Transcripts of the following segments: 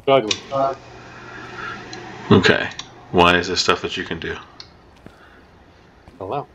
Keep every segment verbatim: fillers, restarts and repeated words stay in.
Ugly. Okay. Why is this stuff that you can do? Hello.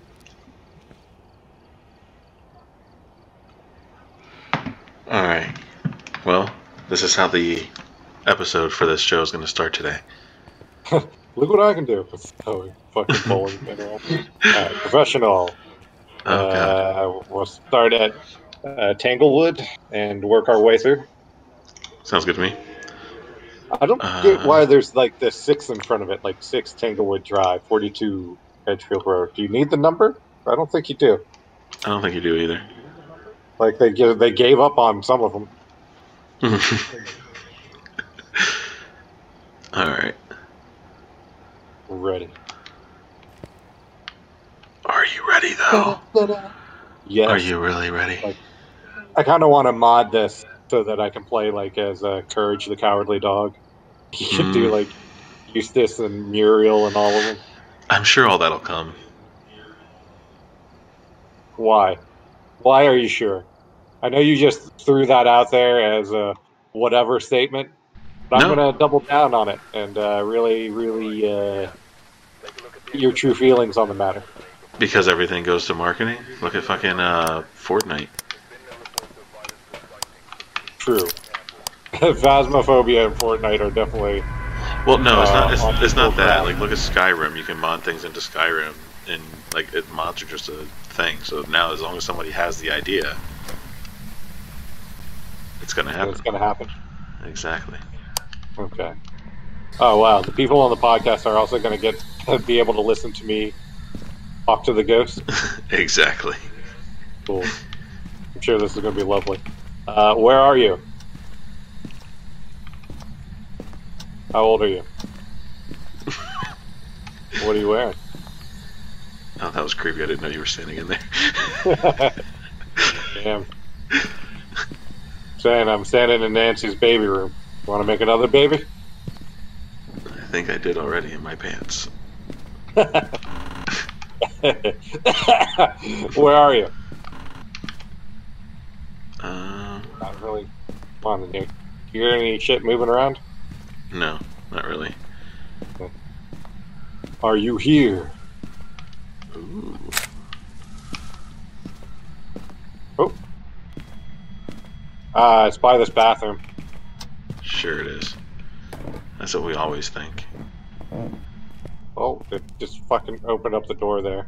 Alright. Well, this is how the episode for this show is going to start today. Look what I can do. Oh, fucking bowling pin roll. Alright, professional. Oh, God. Uh, we'll start at uh, Tanglewood and work our way through. Sounds good to me. I don't Uh, get why there's like the six in front of it, like six Tanglewood Drive, forty-two Edgefield Road. Do you need the number? I don't think you do. I don't think you do either. Like they give, they gave up on some of them. Alright. We're ready. Are you ready, though? Yes. Are you really ready? Like, I kind of want to mod this so that I can play like as uh, Courage the Cowardly Dog. You could Mm. do like Eustace and Muriel and all of them. I'm sure all that'll come. Why? Why are you sure? I know you just threw that out there as a whatever statement, but No. I'm going to double down on it and uh, really, really uh, get your true feelings on the matter. Because everything goes to marketing? Look at fucking uh, Fortnite. True. Phasmophobia and Fortnite are definitely... Well, no, it's uh, not. It's, on it's not equal that. ground. Like, look at Skyrim. You can mod things into Skyrim, and like, it, mods are just a thing. So now, as long as somebody has the idea, it's gonna happen. It's going to happen. Exactly. Okay. Oh wow, the people on the podcast are also going to get be able to listen to me talk to the ghost. Exactly. Cool. I'm sure this is going to be lovely. Uh, where are you? How old are you? What are you wearing? Oh, that was creepy. I didn't know you were standing in there. Damn. Saying I'm standing in Nancy's baby room. Want to make another baby? I think I did already in my pants. Where are you? Um, Not really. Come on, you hear any shit moving around? no, not really. Are you here? Ooh. Oh. Uh, it's by this bathroom. Sure it is. That's what we always think. Oh, it just fucking opened up the door there.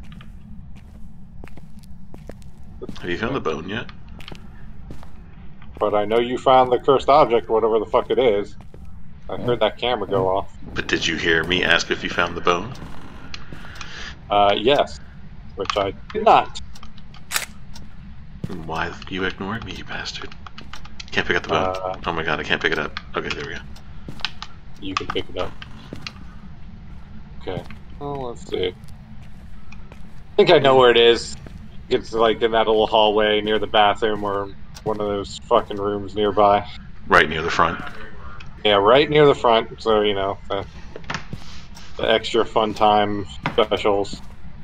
Have you found the bone yet? But I know you found the cursed object, whatever the fuck it is. I heard that camera go off. But did you hear me ask if you found the bone? Uh, yes. Which I did not. Why you ignored me, you bastard? Can't pick up the bone. Uh, Oh my god, I can't pick it up. Okay, there we go. You can pick it up. Okay. Well, let's see. I think I know where it is. It's like in that little hallway near the bathroom or one of those fucking rooms nearby. Right near the front. Yeah, right near the front. So, you know, the, the extra fun time specials.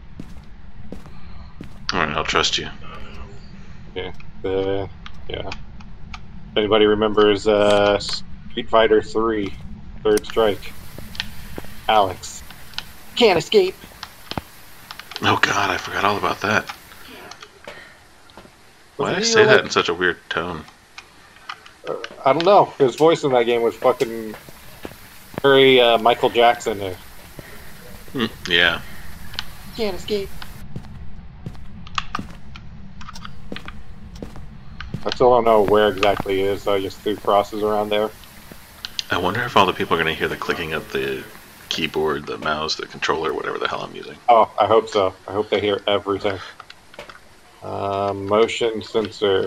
Alright, I'll trust you. Yeah. The, yeah. If anybody remembers uh, Street Fighter three, Third Strike. Alex. Can't escape. Oh god, I forgot all about that. Why did I Wasn't he say that like- in such a weird tone? Uh, I don't know. His voice in that game was fucking very uh, Michael Jackson. Hmm, yeah. Can't escape. I still don't know where exactly he is, so I just threw crosses around there. I wonder if all the people are going to hear the clicking of the keyboard, the mouse, the controller, whatever the hell I'm using. Oh, I hope so. I hope they hear everything. Uh, motion sensor.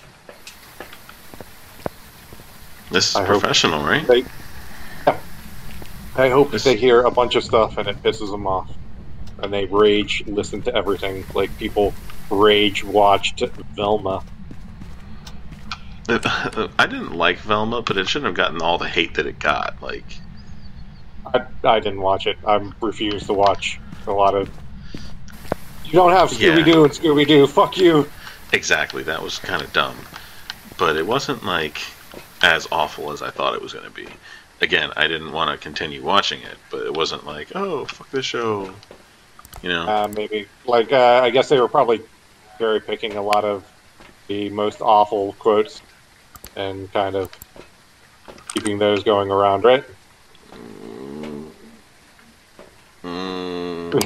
This is I hope- professional, right? They, yeah. I hope This- they hear a bunch of stuff and it pisses them off. And they rage listen to everything. Like people rage watched Velma. I didn't like Velma, but it shouldn't have gotten all the hate that it got. Like, I, I didn't watch it. I refuse to watch a lot of... You don't have Scooby-Doo and Scooby-Doo. Fuck you. exactly, that was kind of dumb. But it wasn't like... as awful as I thought it was going to be. Again, I didn't want to continue watching it, but it wasn't like, oh, fuck this show. You know? Uh, maybe. Like, uh, I guess they were probably cherry picking a lot of the most awful quotes and kind of keeping those going around, right? Mm.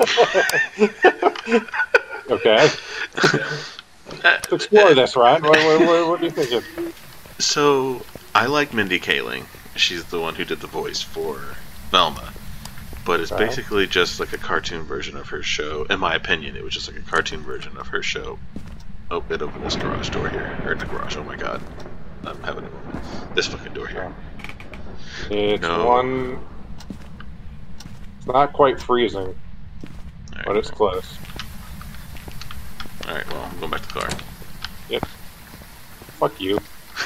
Okay. Let's explore this, Ryan. What, what, what, what are you thinking? So, I like Mindy Kaling. She's the one who did the voice for Velma. But it's Okay. basically just like a cartoon version of her show. In my opinion, it was just like a cartoon version of her show. Oh, it opened this garage door here. Or the garage, oh my god. I'm having a moment. This fucking door here. It's No. one... It's not quite freezing, Alright, but it's close. Alright, well, I'm going back to the car. Yep. Fuck you.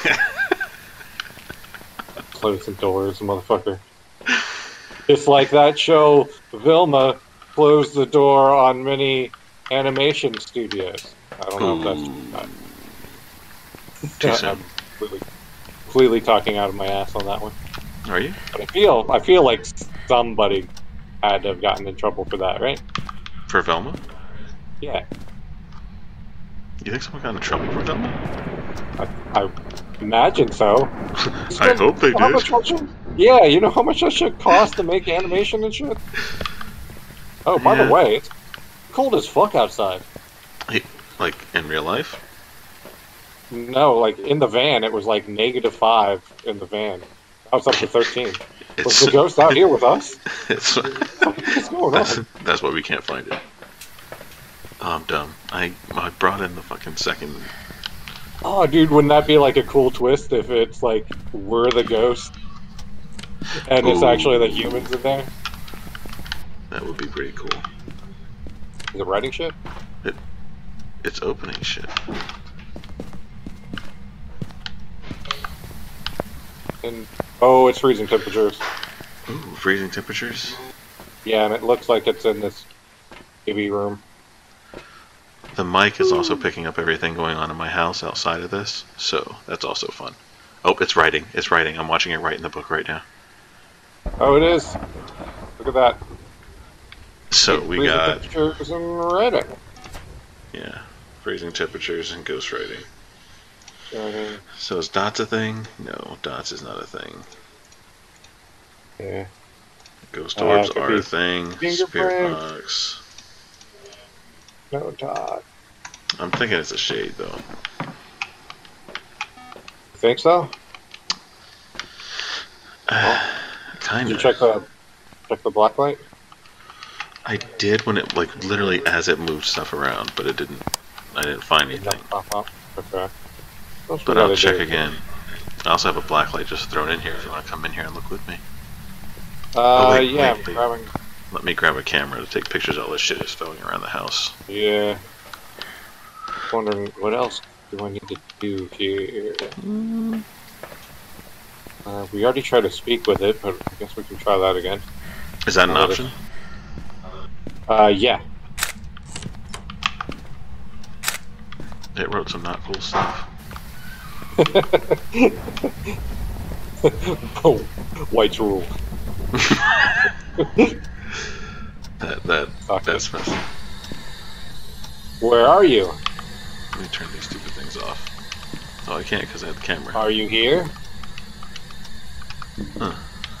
Closing doors, motherfucker. It's like that show, Vilma closed the door on many animation studios. I don't know if that's... Too I'm soon. completely, completely talking out of my ass on that one. Are you? But I feel, I feel like somebody had to have gotten in trouble for that, right? For Velma? Yeah. You think someone got in trouble for Velma? I, I imagine so. I hope they How did. much that should- yeah, you know how much that should cost to make animation and shit? Oh, by Yeah. the way, it's cold as fuck outside. Hey, like, in real life? No, like, in the van, it was like negative five in the van. Now it's up to thirteen. Was It's, the ghost out here with us? it's, What's going that's, on? that's why we can't find it. Oh, I'm dumb. I, I brought in the fucking second... Oh, dude, wouldn't that be like a cool twist if it's like, we're the ghost? And it's Ooh. actually the humans in there? That would be pretty cool. Is it writing shit? It's opening shit. And oh, it's freezing temperatures. Ooh, freezing temperatures? Yeah, and it looks like it's in this T V room. The mic is also picking up everything going on in my house outside of this, so that's also fun. Oh, it's writing. It's writing. I'm watching it write in the book right now. Oh, it is. Look at that. So we Freezing got, temperatures and writing. yeah, freezing temperatures and ghost writing. Uh, So is dots a thing? No, dots is not a thing. yeah. Ghost Uh, orbs could are be a thing. Spirit fingerprint. box. No, Todd. I'm thinking it's a shade though. You think so? Kind Did you of. check the check the black light? I did when it like literally as it moved stuff around, but it didn't. I didn't find Did anything. not pop up. Okay. That's But what I'll I check do. again. I also have a black light just thrown in here if you want to come in here and look with me. Uh, Oh, wait, yeah, wait, I'm wait. grabbing. Let me grab a camera to take pictures of all this shit that's going around the house. Yeah. Wondering what else do I need to do here? Uh, we already tried to speak with it, but I guess we can try that again. Is that an Oh, it option? Uh, yeah. It wrote some not cool stuff. Oh, White's rule. That that Fuck that's messy. Where are you? Let me turn these stupid things off. Oh, I can't because I have the camera. Are you here? Huh.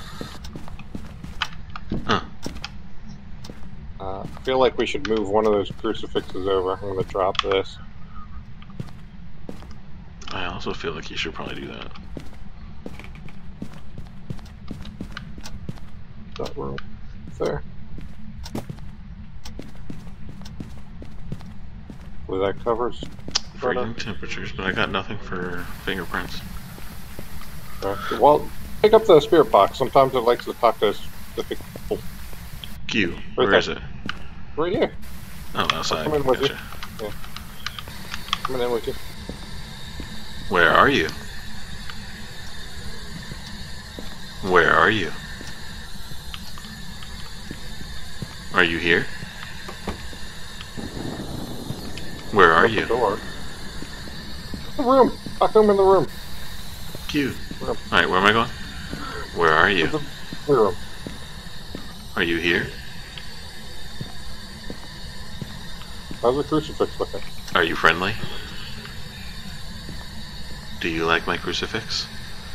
Huh. Uh, I feel like we should move one of those crucifixes over. I'm gonna drop this. I also feel like you should probably do that. That room. There. Well, that covers. Freezing temperatures, but I got nothing for fingerprints. Okay. Well, pick up the spirit box. Sometimes it likes to talk to specific people. Q, Right where is there. it? Right here. Oh, outside. Come in with you. Gotcha. Coming in with you. Where are you? Where are you? Are you here? Where are Shut the you? door. The room. Lock him in the room. Fuck you. Alright, where am I going? Where are you? Room. Are you here? How's the crucifix looking? Are you friendly? Do you like my crucifix?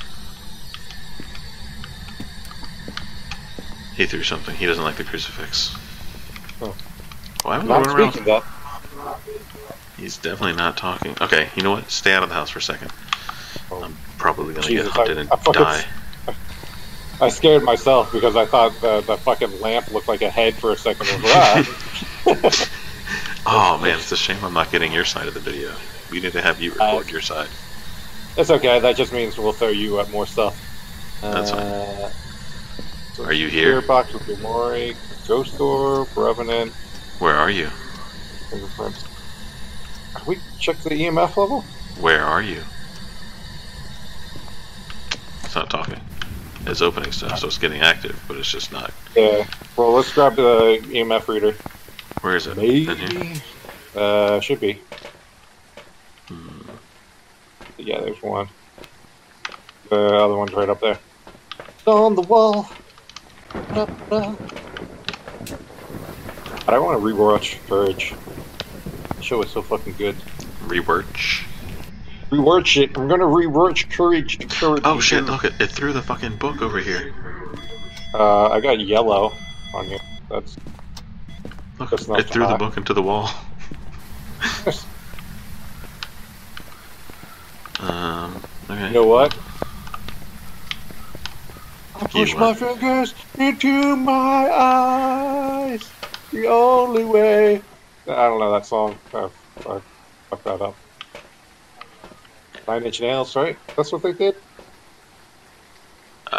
He threw something. He doesn't like the crucifix. Oh. Why am I Not running speaking around? that. He's definitely not talking. Okay, you know what? Stay out of the house for a second. Oh. I'm probably gonna Jesus, get hunted I, and I fucking, die. I scared myself because I thought the, the fucking lamp looked like a head for a second. I was like, ah. Oh man, it's a shame I'm not getting your side of the video. We need to have you record Uh, your side. It's okay. That just means we'll throw you up more stuff. That's fine. uh, so Are you here? Spirit box with Lumori, Ghost Door, Revenant, Where are you? fingerprints. Have we checked the E M F level? Where are you? It's not talking. It's opening stuff, so it's getting active, but it's just not. Yeah. Well, let's grab the E M F reader. Where is it? Maybe. In here? Uh, should be. Hmm. Yeah, there's one. The other one's right up there. It's on the wall. But I want to rewatch Purge. The show is so fucking good. Rewatch. Rewatch it. I'm gonna rewatch Courage. Courage. Oh shit! Look, it, it threw the fucking book over here. Uh, I got yellow on you. That's. Look, That's not it threw the hot. book into the wall. um. Okay. You know what? I You push my what? fingers into my eyes. The only way. I don't know that song. I, I fucked that up. Nine Inch Nails, right? That's what they did? Uh,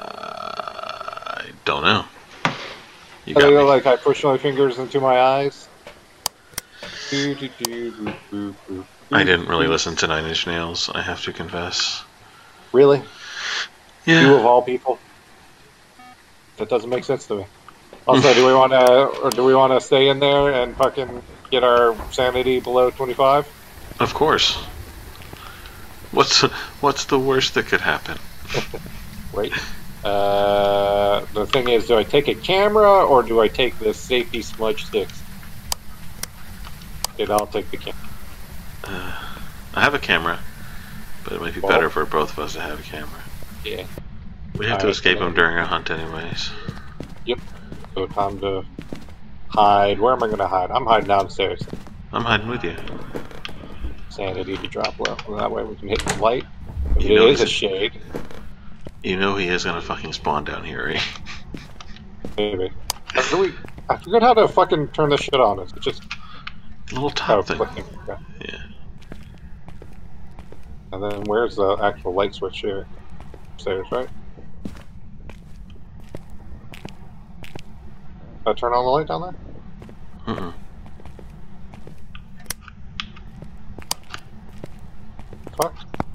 I don't know. You They got go me. like I push my fingers into my eyes. Do, do, do, boo, boo, boo, I didn't really boo. listen to Nine Inch Nails, I have to confess. Really? You of Yeah. all people? That doesn't make sense to me. Also, do we want to, or do we want to stay in there and fucking get our sanity below twenty-five? Of course. What's what's the worst that could happen? Right. Uh, the thing is, do I take a camera or do I take the safety smudge sticks? Okay, I'll take the camera. Uh, I have a camera, but it might be Well- better for both of us to have a camera. Yeah. We have to Alright, escape then. him during our hunt anyways. So time to hide. Where am I going to hide? I'm hiding downstairs. I'm hiding with you. Sanity to drop low. And that way we can hit the light. If You it know is a he's- shade, You know he is gonna fucking spawn down here, right? maybe. How do we, I forget how to fucking turn this shit on. It's just Little oh, top thing. clicking. Yeah. Yeah. And then where's the actual light switch here? Upstairs, right? I turn on the light down there? Mm-mm. Fuck.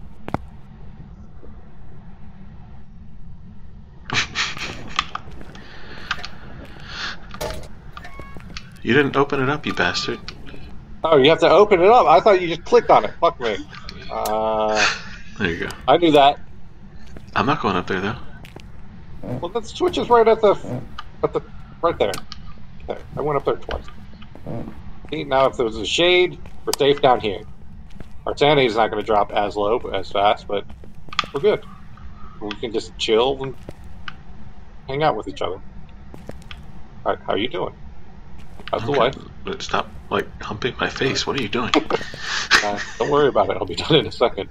You didn't open it up, you bastard. Oh, you have to open it up. I thought you just clicked on it. Fuck me. Uh, There you go. I knew that. I'm not going up there though. Well, the switch is right at the, at the, right there. Okay, I went up there twice. See, now if there's a shade, we're safe down here. Our sanity's not going to drop as low, as fast, but we're good. We can just chill and hang out with each other. Alright, how you doing? How's the Okay, wife? but stop, like, humping my face. What are you doing? Uh, don't worry about it. I'll be done in a second.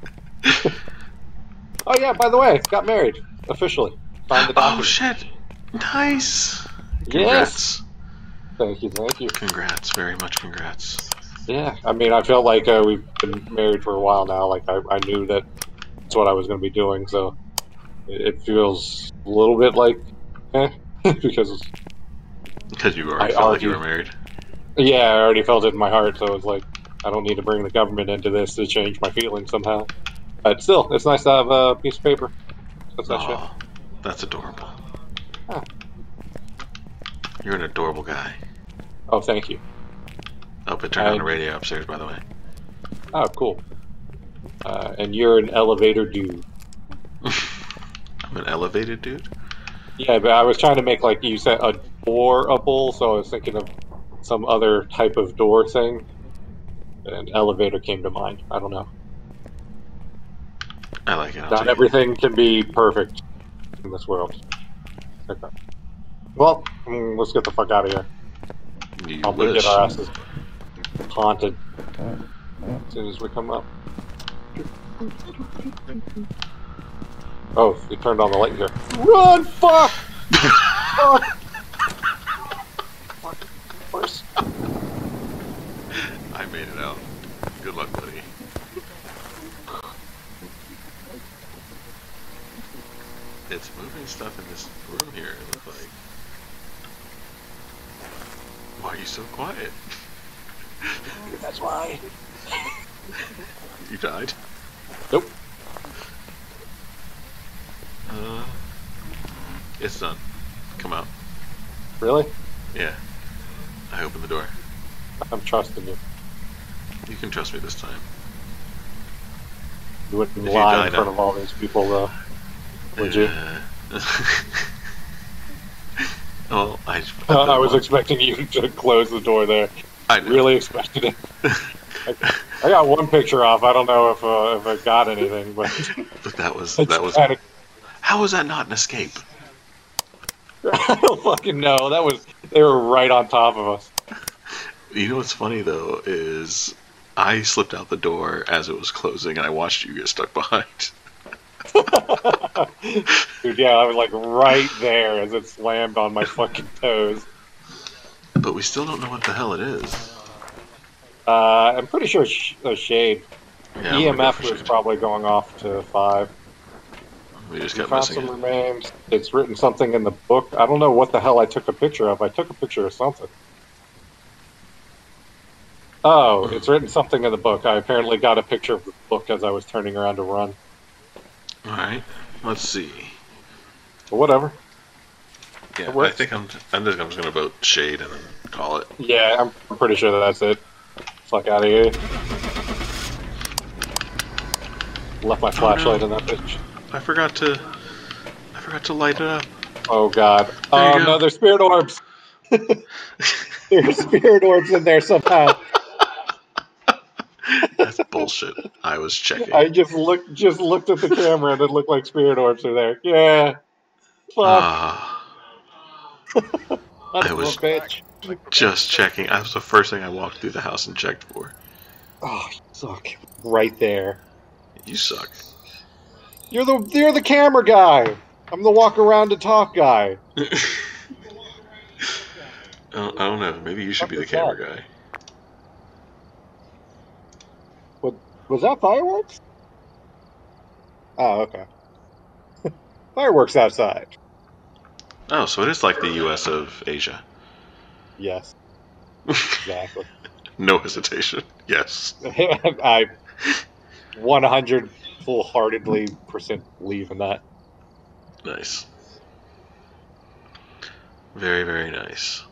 Oh yeah, by the way, got married officially. Signed the Oh document. shit! Nice. Yes. Congrats. Thank you, thank you. Congrats. Very much congrats. Yeah, I mean, I felt like uh, we've been married for a while now. Like I, I knew that that's what I was going to be doing, so it, it feels a little bit like, eh, because Because you already I felt like you argued. were married. yeah, I already felt it in my heart. So it's like I don't need to bring the government into this to change my feelings somehow. But still, it's nice to have a piece of paper. That's that shit. Oh, that's adorable. Huh. You're an adorable guy. Oh, thank you. Oh, but turn on the I- radio upstairs, by the way. Oh, cool. Uh, and you're an elevator dude. I'm an elevated dude? Yeah, but I was trying to make, like, you said, a door-able, so I was thinking of some other type of door thing. And elevator came to mind. I don't know. I like it. I'll Not take everything can be perfect in this world. Okay. Well, mm, let's get the fuck out of here. it. You I'll wish. get our asses haunted as soon as we come up. Oh, you turned on the light here. Run! Fuck! Fuck! Fuck. Of course. I made it out. Good luck, buddy. It's moving stuff in this room here, it looks like. Why are you so quiet? That's why. You died? Nope. Uh, it's done. Come out. Really? Yeah. I opened the door. I'm trusting you. You can trust me this time. You wouldn't If you lie die in front now. of all these people, though. Would you? Uh, well, I. Uh, I was expecting you to close the door there. I know. Really expected it. I, I got one picture off. I don't know if uh, if I got anything, but But that was I that was. had a- How was that not an escape? I don't fucking know. That was they were right on top of us. You know what's funny though is I slipped out the door as it was closing, and I watched you get stuck behind. Dude, yeah, I was like right there as it slammed on my fucking toes. But we still don't know what the hell it is. Uh, I'm pretty sure sh- a shade. Yeah, I'm E M gonna go F for was shade. probably going off to five. We just We got found missing some it. remains. It's written something in the book. I don't know what the hell I took a picture of. I took a picture of something. Oh, it's written something in the book. I apparently got a picture of the book as I was turning around to run. All right, let's see. But whatever. Yeah, It I works. think I'm. I'm just, I'm just gonna vote shade and then call it. Yeah, I'm I'm pretty sure that that's it. Fuck out of here. Left my flashlight no. in that bitch. I forgot to. I forgot to light it up. Oh god. There Oh you go. no, there's spirit orbs. There's spirit orbs in there somehow. That's bullshit. I was checking. I just looked just looked at the camera and it looked like spirit orbs are there. Yeah. Fuck. Ah, Son I of a was bitch. just checking. That was the first thing I walked through the house and checked for. Oh, you suck. Right there. You suck. You're the you're the camera guy. I'm the walk around to talk guy. I don't, I don't know. Maybe you should be the What was camera guy. What was that fireworks? Oh, okay. Fireworks outside. Oh, so it is like the U S of Asia. Yes, exactly. No hesitation. Yes. I one hundred full-heartedly percent believe in that. Nice. Very, very nice.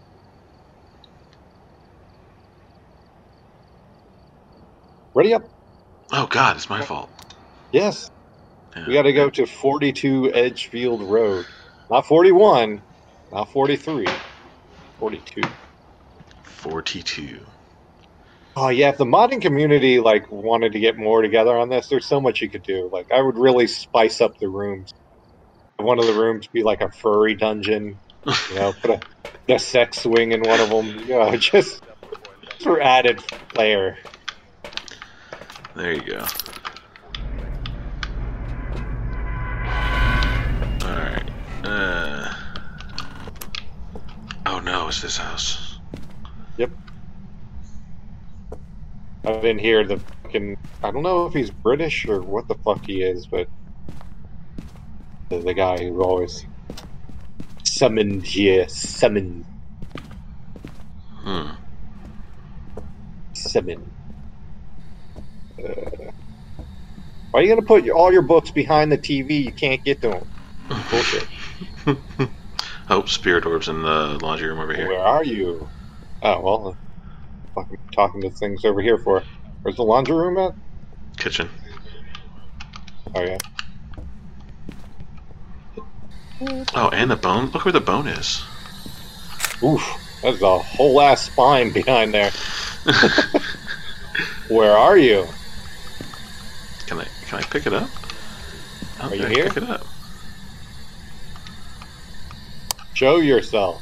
Ready up? Oh God, it's my fault. Yes. Yeah. We got to go to forty-two Edgefield Road. Not forty-one, not forty-three. forty-two. forty-two. Oh yeah, if the modding community like wanted to get more together on this, there's so much you could do. Like I would really spice up the rooms. One of the rooms be like a furry dungeon. You know, put a, a sex swing in one of them. You know, just for added flair. There you go. Alright. Uh... Oh no, it's this house. Yep. I've been here. The fucking I don't know if he's British or what the fuck he is, but the, the guy who always summoned here, summoned, Hmm. summoned. Uh, why are you gonna put your, all your books behind the T V? You can't get to them. Bullshit. Oh, spirit orbs in the laundry room over here. Where are you? Oh well, uh, fucking talking to things over here for. Where's the laundry room at? Kitchen. Oh yeah. Oh, and the bone. Look where the bone is. Oof, that's a whole ass spine behind there. Where are you? Can I can I pick it up? Oh, Are you I here? Pick it up. Show yourself.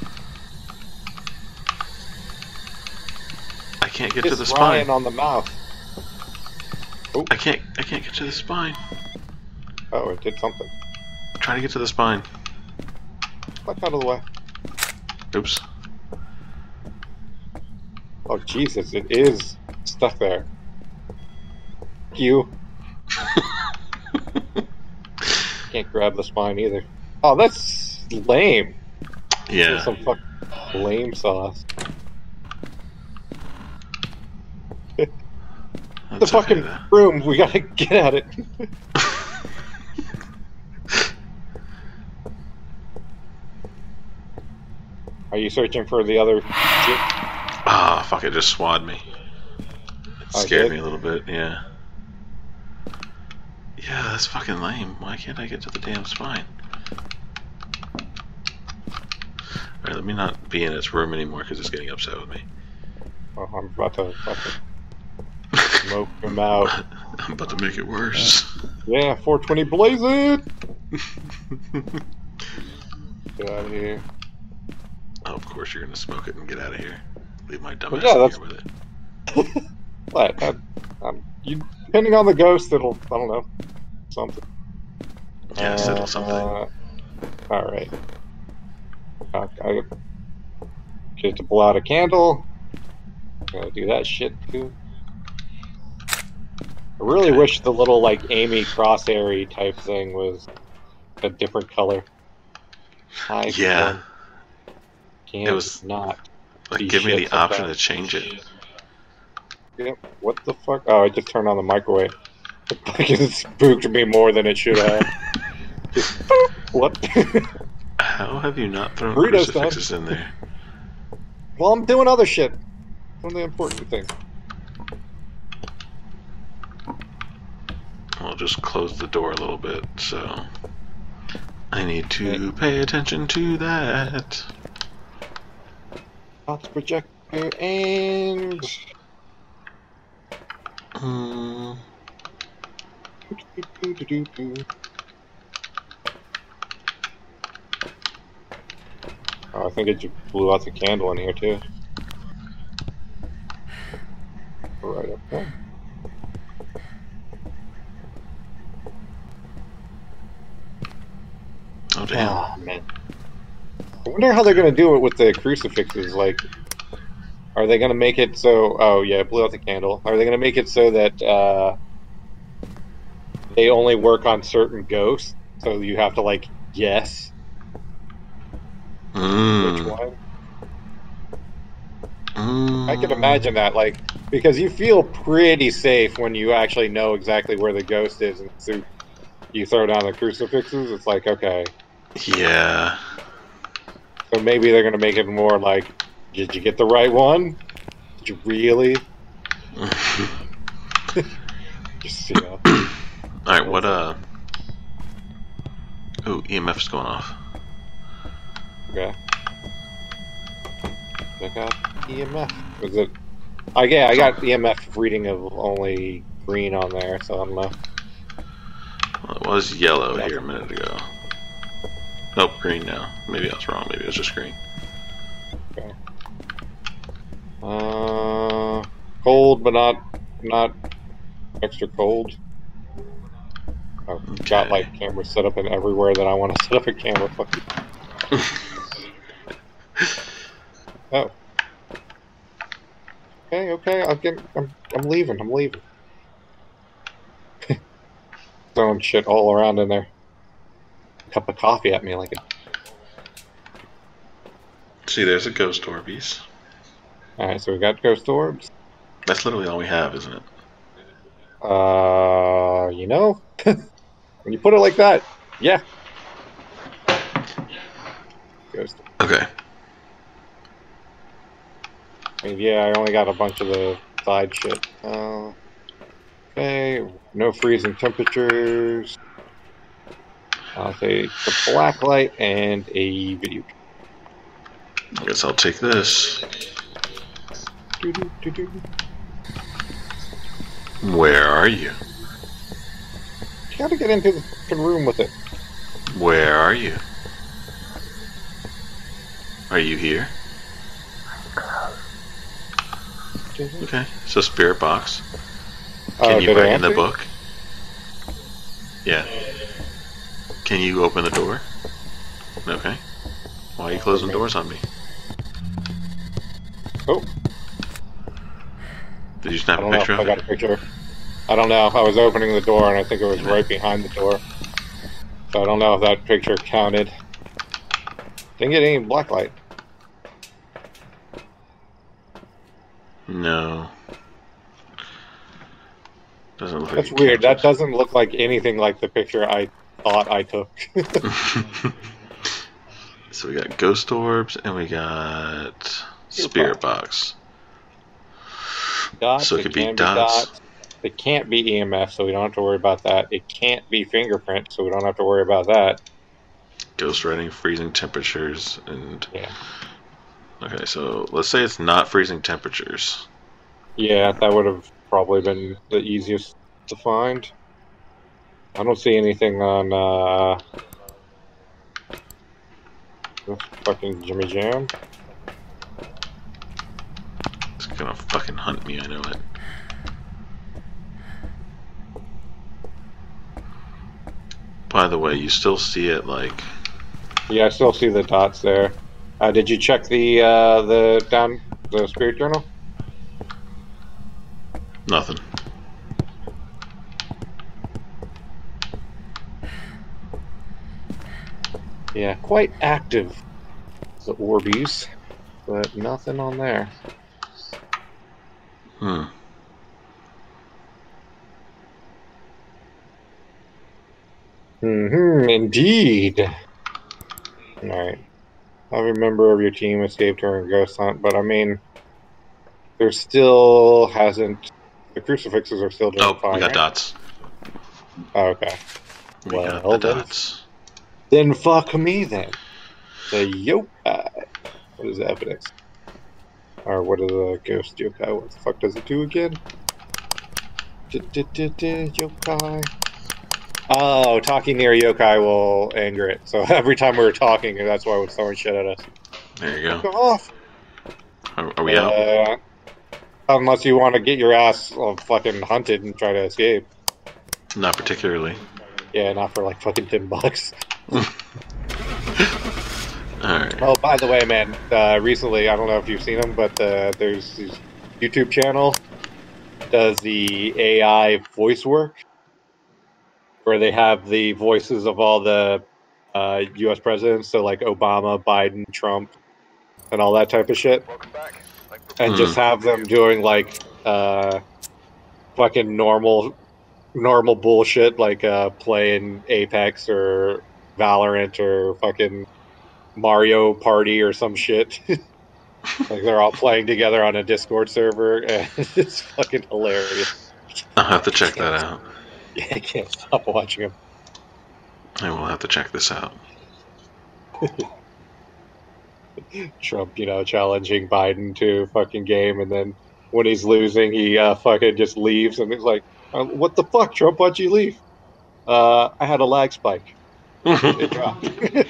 I can't get Kiss to the spine. Ryan on the mouth. Oh. I can't I can't get to the spine. Oh, it did something. Try to get to the spine. Fuck out of the way. Oops. Oh Jesus, it is stuck there. You can't grab the spine either. Oh, that's lame. Yeah. There's some fucking lame sauce. The fucking okay, room. We gotta get at it. Are you searching for the other shit? Ah, fuck! It just swatted me. It Oh, scared good. me a little bit. Yeah. Yeah, that's fucking lame. Why can't I get to the damn spine? Alright, let me not be in its room anymore because it's getting upset with me. Oh, I'm about to fucking smoke him out. I'm about to make it worse. Yeah, four twenty blaze it! Get out of here. Oh, of course you're gonna smoke it and get out of here. Leave my dumb Well, ass yeah, in that's- here with it. What? That, um, you, depending on the ghost, it'll, I don't know, something. Yeah, settle something. Uh, Alright. I, I get to blow out a candle. Gotta do that shit too. I really Okay. wish the little, like, Amy Crossairy type thing was a different color. I Yeah. can't It was not. like see give me shit the option sometimes. to change it. Yep. What the fuck? Oh, I just turned on the microwave. It spooked me more than it should have. Just, what? How have you not thrown Burrito's crucifixes in there? Well, I'm doing other shit. Doing the important thing. I'll just close the door a little bit, so I need to pay attention to that. Box projector and. Mm. Oh, I think it just blew out the candle in here too. Right up there. Oh damn. Oh man. I wonder how they're gonna do it with the crucifixes. Like, are they gonna make it so? Oh yeah, it blew out the candle. Are they gonna make it so that uh, they only work on certain ghosts? So you have to like guess Mm. which one. Mm. I can imagine that, like, because you feel pretty safe when you actually know exactly where the ghost is, and so you throw down the crucifixes. It's like, okay, Yeah. so maybe they're gonna make it more like, did you get the right one? Did you really? Just, you know. Alright, what uh Ooh, E M F's going off. Okay. Check out E M F. Was it? I yeah, I got E M F reading of only green on there, so I don't know. Well, it was yellow here a minute ago. Nope, green now. Maybe I was wrong. Maybe it was just green. Okay. Uh, cold, but not not extra cold. I've Okay. got like cameras set up in everywhere that I want to set up a camera. Fuck you. Oh. Okay, okay. I'll get. I'm. I'm leaving. I'm leaving. Throwing shit all around in there. Cup of coffee at me like a. See, there's a ghost Orbeez. All right, so we got ghost orbs. That's literally all we have, isn't it? Uh, you know, when you put it like that, yeah. Ghost. Okay. I mean, yeah, I only got a bunch of the side shit. Uh, okay, no freezing temperatures. I'll take the black light and a video. I guess I'll take this. Do, do, do, do. Where are you? Gotta get into the fucking room with it. Where are you? Are you here? Okay, so spirit box. Can Uh, you did I write in the answer? book? Yeah. Can you open the door? Okay. Why are you closing doors on me? Oh, Did you I snap a don't know if picture I of got it? a picture. I don't know. I was opening the door and I think it was right behind the door. So I don't know if that picture counted. Didn't get any black light. No. Doesn't look like That's it weird. That counted. doesn't look like anything like the picture I thought I took. So we got ghost orbs and we got spirit box. Dots, So it it could be can be dots. dots. It can't be E M F, so we don't have to worry about that. It can't be fingerprint, so we don't have to worry about that. Ghost writing, freezing temperatures, and Yeah. okay. So let's say it's not freezing temperatures. Yeah, that would have probably been the easiest to find. I don't see anything on uh this fucking Jimmy Jam. It's gonna fucking hunt me. I know it. By the way, you still see it like. Yeah, I still see the dots there. Uh, did you check the uh the down the spirit journal? Nothing. Yeah, quite active, the Orbeez, but nothing on there. Hmm. Hmm. Indeed. All right. Every member of your team escaped during a ghost hunt, but I mean, there still hasn't. The crucifixes are still doing Oh, fine, we got right? dots. Oh, okay. We got Well, the then, dots. then fuck me then. The yokai. What is the evidence? Or what is the ghost yokai? What the fuck does it do again? Yokai. Oh, talking near a yokai will anger it. So every time we were talking, that's why it was throwing shit at us. There you Fuck go. off. Are, are we out? Uh, unless you want to get your ass uh, fucking hunted and try to escape. Not particularly. Yeah, not for like fucking ten bucks. Alright. Oh, by the way, man, uh, recently, I don't know if you've seen them, but uh, there's this YouTube channel does the A I voice work where they have the voices of all the uh, U S presidents, so like Obama, Biden, Trump, and all that type of shit, and Hmm. just have them doing like uh, fucking normal, normal bullshit, like uh, playing Apex or Valorant or fucking Mario Party or some shit. Like they're all playing together on a Discord server, and it's fucking hilarious. I'll have to I check can't, that out. yeah, I can't stop watching them. I will have to check this out. Trump, you know, challenging Biden to a fucking game, and then when he's losing, he uh, fucking just leaves, and he's like, uh, "What the fuck, Trump? Why'd you leave?" Uh, I had a lag spike. It dropped.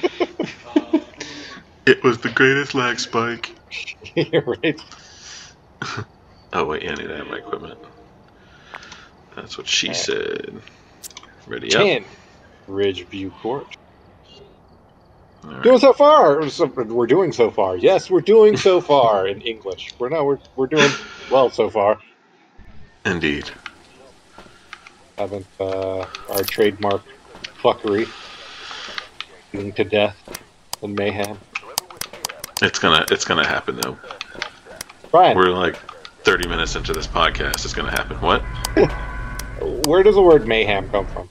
It was the greatest lag spike. Right? Oh wait, yeah, I need to have my equipment. That's what she Right. said. Ready up. Ten, Ridgeview Court. All Doing right. so far. So- We're doing so far. Yes, we're doing so far in English. We're not. We're we're doing well so far. Indeed. Haven't uh, our trademark fuckery leading to death and mayhem. It's gonna it's gonna happen though. Brian, We're like thirty minutes into this podcast. It's gonna happen. What? where does the word mayhem come from?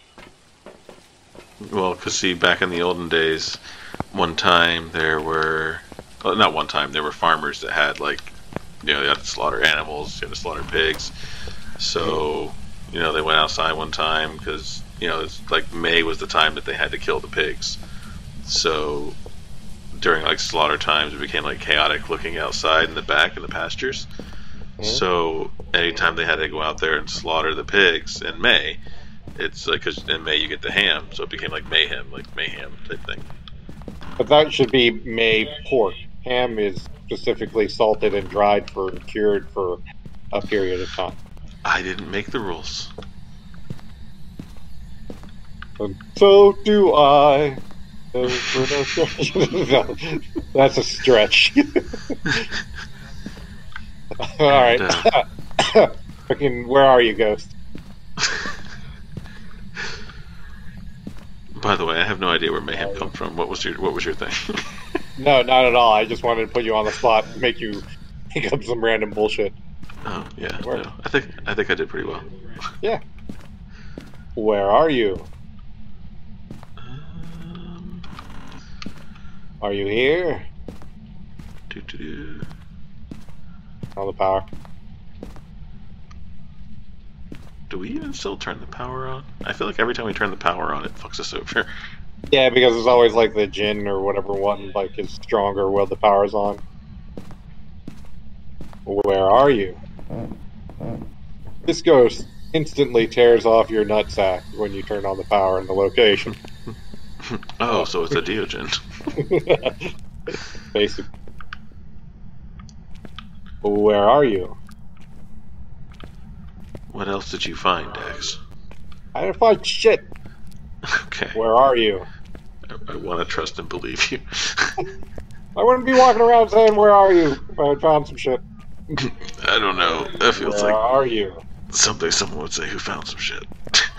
Well, because see, back in the olden days, one time there were, well, not one time, there were farmers that had like, you know, they had to slaughter animals, they had to slaughter pigs. So, you know, they went outside one time because you know, it's like May was the time that they had to kill the pigs. So during like slaughter times, it became like chaotic looking outside in the back in the pastures. Mm-hmm. So anytime they had to go out there and slaughter the pigs in May, it's like, because in May you get the ham, so it became like mayhem, like mayhem type thing. But that should be May pork. Ham is specifically salted and dried for cured for a period of time. I didn't make the rules. And so do I. No, that's a stretch. All right. Uh, Fucking, where are you, Ghost? By the way, I have no idea where mayhem comes from. What was your What was your thing? No, not at all. I just wanted to put you on the spot, and make you think up some random bullshit. Oh yeah, no. I think I think I did pretty well. Yeah. Where are you? Um, are you here? Doo -doo -doo. All the power. Do we even still turn the power on? I feel like every time we turn the power on, it fucks us over. Yeah, because it's always like the Jinn or whatever one like is stronger while the power's on. Where are you? This ghost instantly tears off your nutsack when you turn on the power in the location. Oh, so it's a Deogen. Basic. Where are you? What else did you find, Dex? I didn't find shit. Okay. Where are you? I, I want to trust and believe you. I wouldn't be walking around saying, where are you, if I had found some shit. I don't know. That feels Where like are you? something someone would say who found some shit.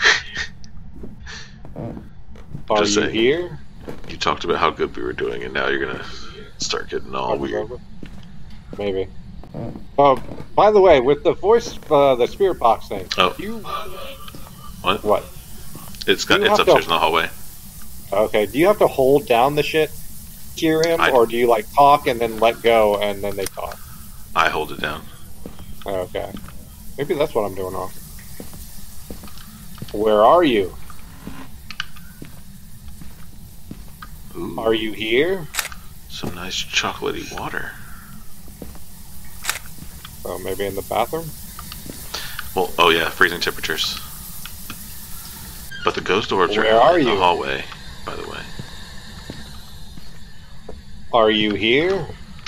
Are Just you saying. here? You talked about how good we were doing, and now you're gonna start getting all Are we weird. over? Maybe. Uh, by the way, with the voice, uh, the spirit box thing, Oh. you... What? What? It's got. You It's have to- upstairs in the hallway. Okay, do you have to hold down the shit to hear him, I- or do you, like, talk and then let go and then they talk? I hold it down. Okay. Maybe that's what I'm doing wrong. Where are you? Ooh, Are you here? some nice chocolatey water. Oh, maybe in the bathroom? Well, oh yeah, freezing temperatures. But the ghost orbs are Where in are the you? hallway, by the way. Are you here?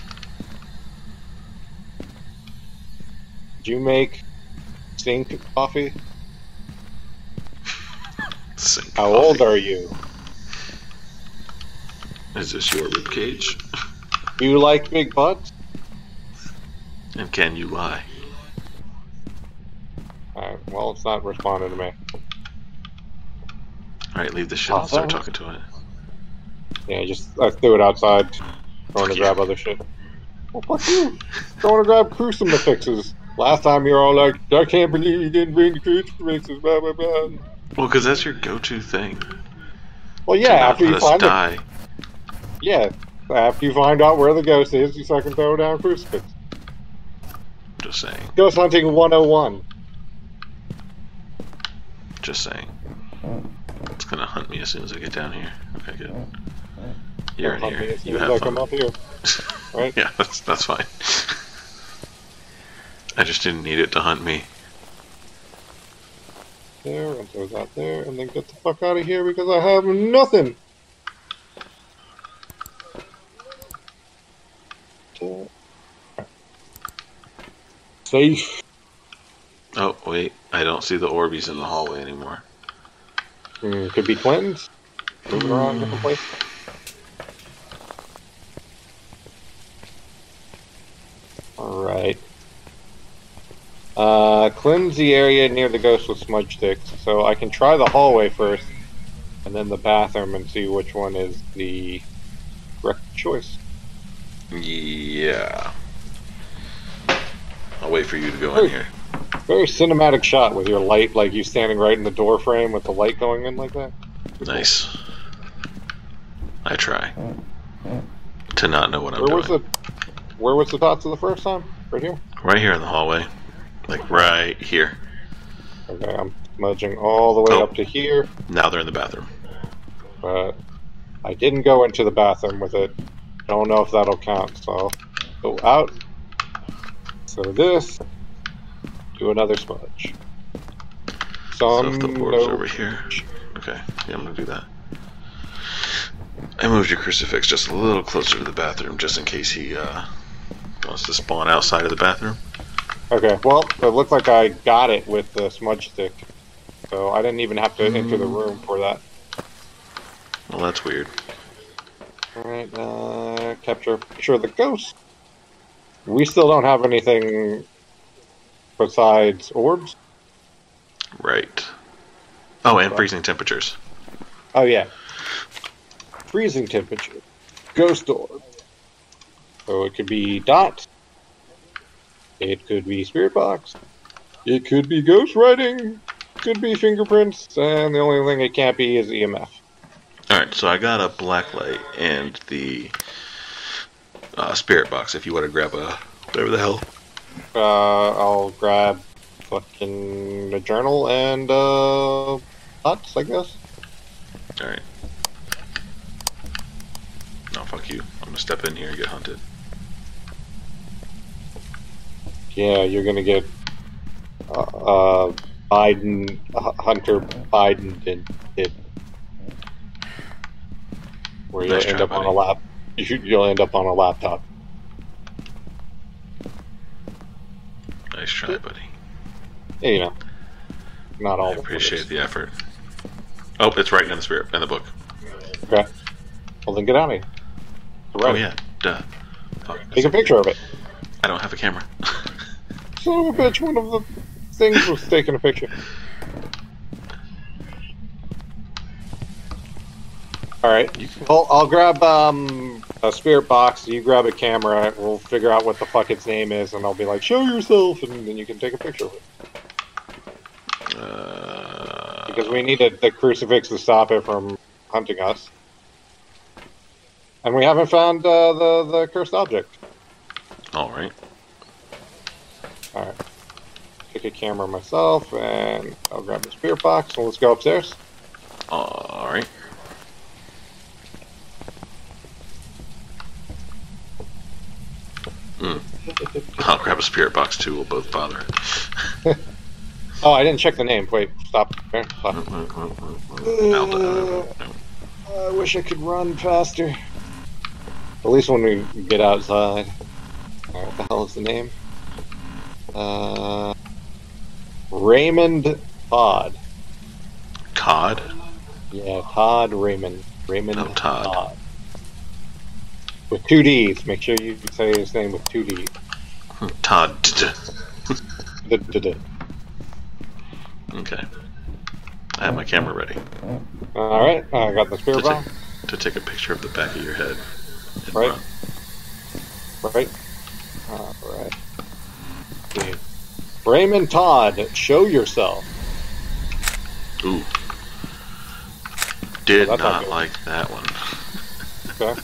Did you make sink coffee? Sink How coffee. old are you? Is this your ribcage? Do you like big butts? And can you lie? Alright, well, it's not responding to me. Alright, leave this shit and start Awesome. talking to it. Yeah, just I threw it outside, going to Fuck grab you. other shit. Well, fuck you! Going to grab crucifixes. Last time you were all like, I can't believe you didn't bring the crucifixes, blah blah blah. Well, because that's your go-to thing. Well, To yeah, not after let you us find it, die. yeah, after you find out where the ghost is, you fucking throw down a crucifix. Just saying. Ghost hunting one oh one. Just saying. It's gonna hunt me as soon as I get down here. Okay, good. You're in Hunt me here. as soon You as I have come fun. up here. Right? Yeah, that's that's fine. I just didn't need it to hunt me. There, and throw that there, and then get the fuck out of here because I have nothing. Safe. Oh wait, I don't see the Orbeez in the hallway anymore. Hmm, could be Clintons. Moving around different places. Alright. Uh, cleanse the area near the ghost with smudge sticks. So I can try the hallway first, and then the bathroom and see which one is the correct choice. Yeah. I'll wait for you to go Hey. in here. Very cinematic shot with your light, like you standing right in the door frame with the light going in like that. Nice. I try to not know what I'm Where was doing. the Where was the dots of the first time? Right here? Right here in the hallway. Like right here. Okay, I'm smudging all the way Oh. up to here. Now they're in the bathroom. But I didn't go into the bathroom with it. Don't know if that'll count, so go out. So this, do another smudge. So Some if the orb's over here. Okay, yeah, I'm gonna do that. I moved your crucifix just a little closer to the bathroom, just in case he uh, wants to spawn outside of the bathroom. Okay, well, it looks like I got it with the smudge stick, so I didn't even have to mm. enter the room for that. Well, that's weird. Alright, uh, capture a picture of the ghost. We still don't have anything besides orbs. Right. Oh, and freezing temperatures. Oh, yeah. Freezing temperature. Ghost orb. So it could be dot. It could be spirit box. It could be ghost writing. Could be fingerprints. And the only thing it can't be is E M F. Alright, so I got a black light and the uh, spirit box if you want to grab a whatever the hell. Uh, I'll grab fucking a journal and uh, dots, I guess. Alright. No, fuck you. I'm gonna step in here and get hunted. Yeah, you're gonna get uh, uh Biden, uh, Hunter Biden did, did. Where you'll Nice end try, up buddy. on a lap. You should, you'll end up on a laptop. Nice try, buddy. Yeah, you know, not all. I appreciate the effort. Oh, it's writing in the spirit in the book. Okay. Well, then get out of here. Oh yeah, duh. Fuck, Take a picture of it. I don't have a camera. Son of a bitch! One of the things was taking a picture. All right. Well, I'll grab um, a spirit box. You grab a camera. We'll figure out what the fuck its name is, and I'll be like, "Show yourself," and then you can take a picture of it. Uh, because we needed the crucifix to stop it from hunting us, and we haven't found uh, the the cursed object. All right. All right. Take a camera myself, and I'll grab the spirit box, and let's go upstairs. All right. Mm. I'll grab a spirit box too. We'll both bother it. Oh, I didn't check the name. Wait, stop. There, stop. Uh, I wish I could run faster. At least when we get outside. Alright, what the hell is the name? Uh, Raymond Todd. Todd? Yeah, Todd Raymond. Raymond Oh, Todd. Todd. With two D's. Make sure you say his name with two D's. Todd. D-d-d. Okay. I have my camera ready. Alright, I got the spirit To bomb. take, to take a picture of the back of your head. and Right. run. Right. Alright. Okay. Raymond Todd, show yourself. Ooh. Did Oh, that's not not good. like that one. Okay.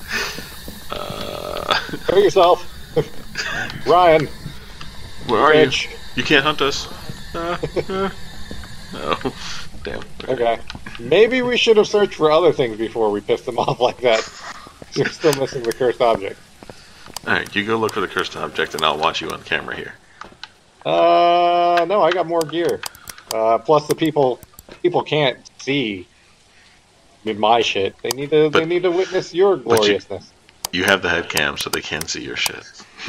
Uh, Show yourself. Ryan. where are Bitch. you? You can't hunt us. Uh, uh, no. Damn. Okay. Maybe we should have searched for other things before we pissed them off like that. You're still missing the cursed object. Alright, you go look for the cursed object and I'll watch you on camera here. Uh, no, I got more gear. Uh, plus the people, people can't see my shit. They need to, But- they need to witness your you- gloriousness. You have the head cam so they can see your shit.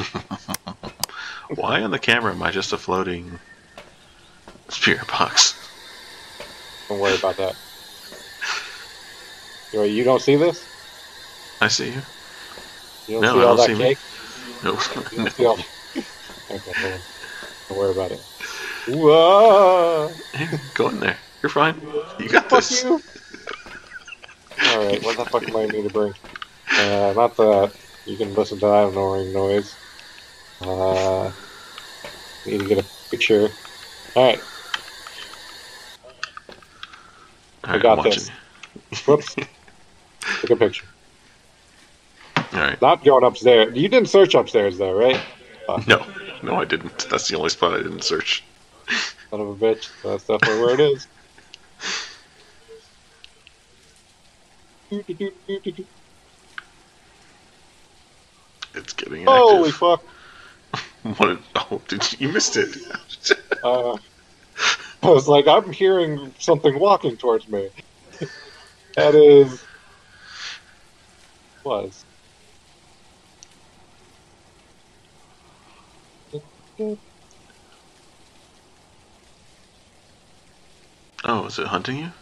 Why on the camera am I just a floating spirit box? Don't worry about that. You you don't see this? I see you. You don't No, see I all don't that see me. cake? Nope. You don't see all... Okay, hold on. Don't worry about it. Whoa! Here, go in there. You're fine. You got Fuck this. you! Alright, what the fuck am I need to bring? Uh, not that. You can listen to that annoying noise. Uh, need to get a picture. Alright, Alright, got I'm watching this. whoops. Take a picture. you. Alright. Not going upstairs. You didn't search upstairs though, right? Uh, No. No, I didn't. That's the only spot I didn't search. Son of a bitch. That's definitely where it is. It's getting Holy active. fuck! What? Oh, did you, you missed it? Uh, I was like, I'm hearing something walking towards me. That is was. Oh, is it hunting you?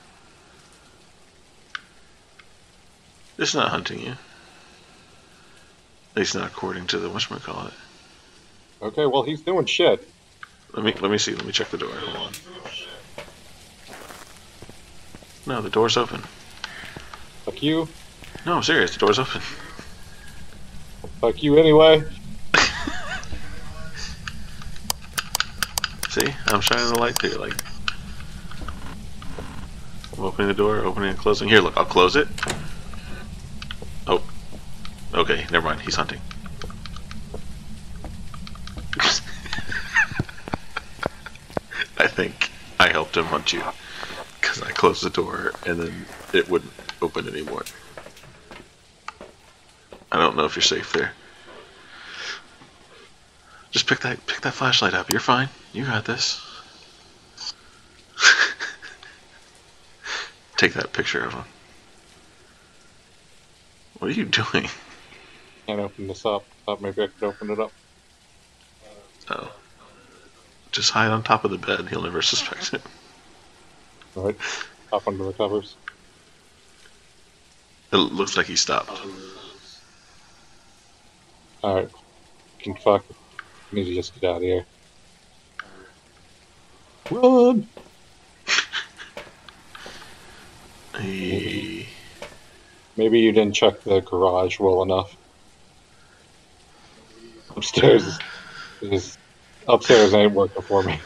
It's not hunting you. At least not according to the whatchamacallit. Okay, well he's doing shit. Let me let me see. Let me check the door. Hold on. No, the door's open. Fuck you. No, I'm serious. The door's open. Fuck you anyway. See, I'm shining the light through. Like, I'm opening the door, opening and closing. Here, look. I'll close it. Oh, okay. Never mind. He's hunting. I think I helped him hunt you because I closed the door and then it wouldn't open anymore. I don't know if you're safe there. Just pick that pick that flashlight up. You're fine. You got this. Take that picture of him. What are you doing? Can't open this up. Thought maybe I could open it up. Oh. Just hide on top of the bed. He'll never suspect it. Alright. Up under the covers. It looks like he stopped. Alright. Can fuck. I need to just get out of here. Run! He... Maybe you didn't check the garage well enough. Upstairs is, is upstairs ain't working for me.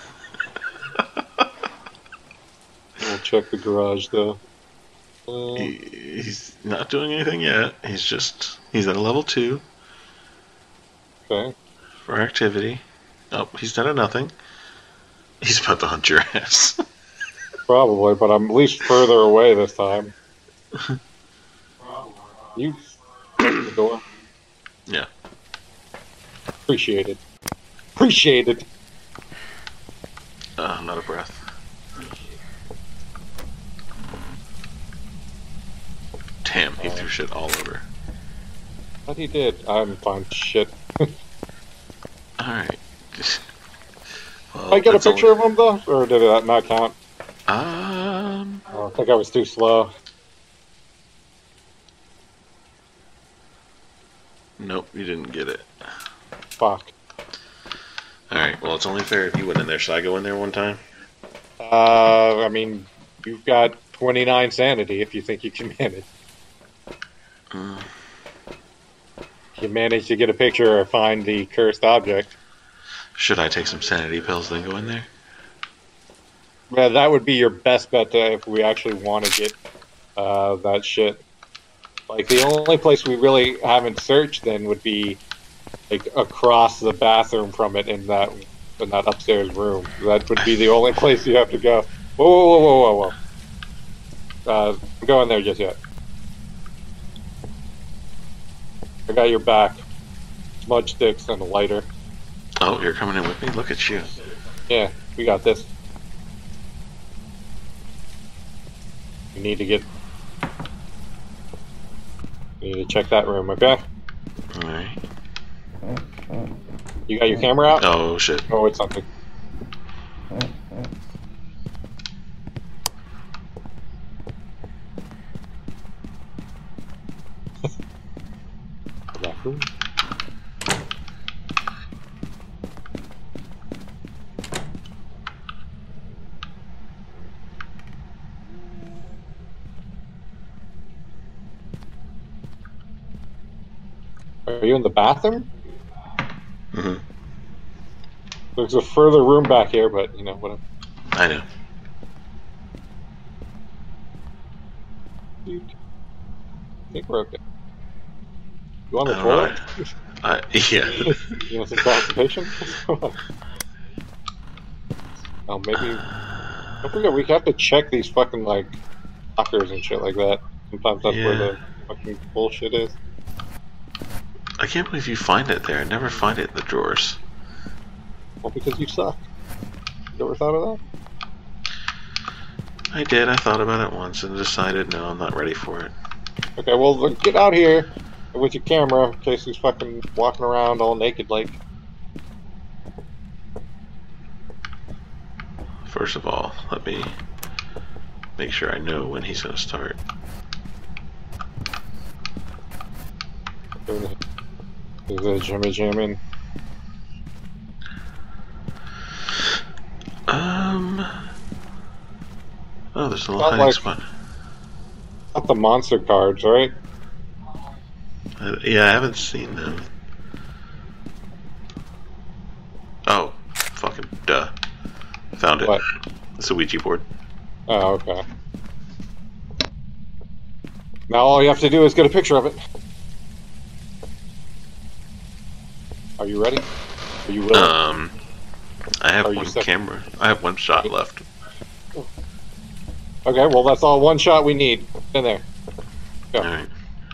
We'll check the garage though. Uh, he... He's not doing anything yet. He's just... He's at a level two. okay. For activity. Oh, he's done a nothing. He's about to hunt your ass. Probably, but I'm at least further away this time. You open the door. Yeah. Appreciated. Appreciated. Uh, not a breath. Damn, he threw shit all over. What he did? I'm fine. Shit. Alright. Well, Did I get a that's picture only... of him though, or did that not count? Um... Oh, I think I was too slow. Nope, you didn't get it. Fuck. Alright, well, it's only fair if you went in there. Should I go in there one time? Uh, I mean, you've got twenty-nine sanity if you think you can manage. Mm. You manage to get a picture or find the cursed object. Should I take some sanity pills then go in there? Well, that would be your best bet to, if we actually want to get uh, that shit. Like, the only place we really haven't searched then would be like across the bathroom from it in that in that upstairs room. That would be the only place you have to go. Whoa, whoa, whoa, whoa, whoa! Uh, go in there just yet. I got your back. Smudge sticks and a lighter. Oh, you're coming in with me? Look at you. Yeah, we got this. We need to get. We need to check that room, okay? Alright. You got your camera out? Oh, shit. Oh, it's something. Bathroom. Are you in the bathroom? Mm-hmm. There's a further room back here, but you know, whatever. I know. Dude. I think we're okay. You on the I don't toilet? know. I, yeah. You want some constipation? Oh, maybe. Don't forget, we have to check these fucking like lockers and shit like that. Sometimes that's where Yeah. the fucking bullshit is. I can't believe you find it there. I never find it in the drawers. Well, because you suck. You ever thought of that? I did. I thought about it once and decided no, I'm not ready for it. Okay, well, then get out here with your camera in case he's fucking walking around all naked like. First of all, let me make sure I know when he's going to start. Is it Jimmy jamming? Um. Oh, there's a little Not hiding like- spot. Not the monster cards, right? Uh, yeah, I haven't seen them. Oh, fucking duh. Found it. What? It's a Ouija board. Oh, okay. Now all you have to do is get a picture of it. Are you ready? Are you willing? Um, I have Are you one set? camera. I have one shot left. Okay, well that's all one shot we need. In there. Go. Alright.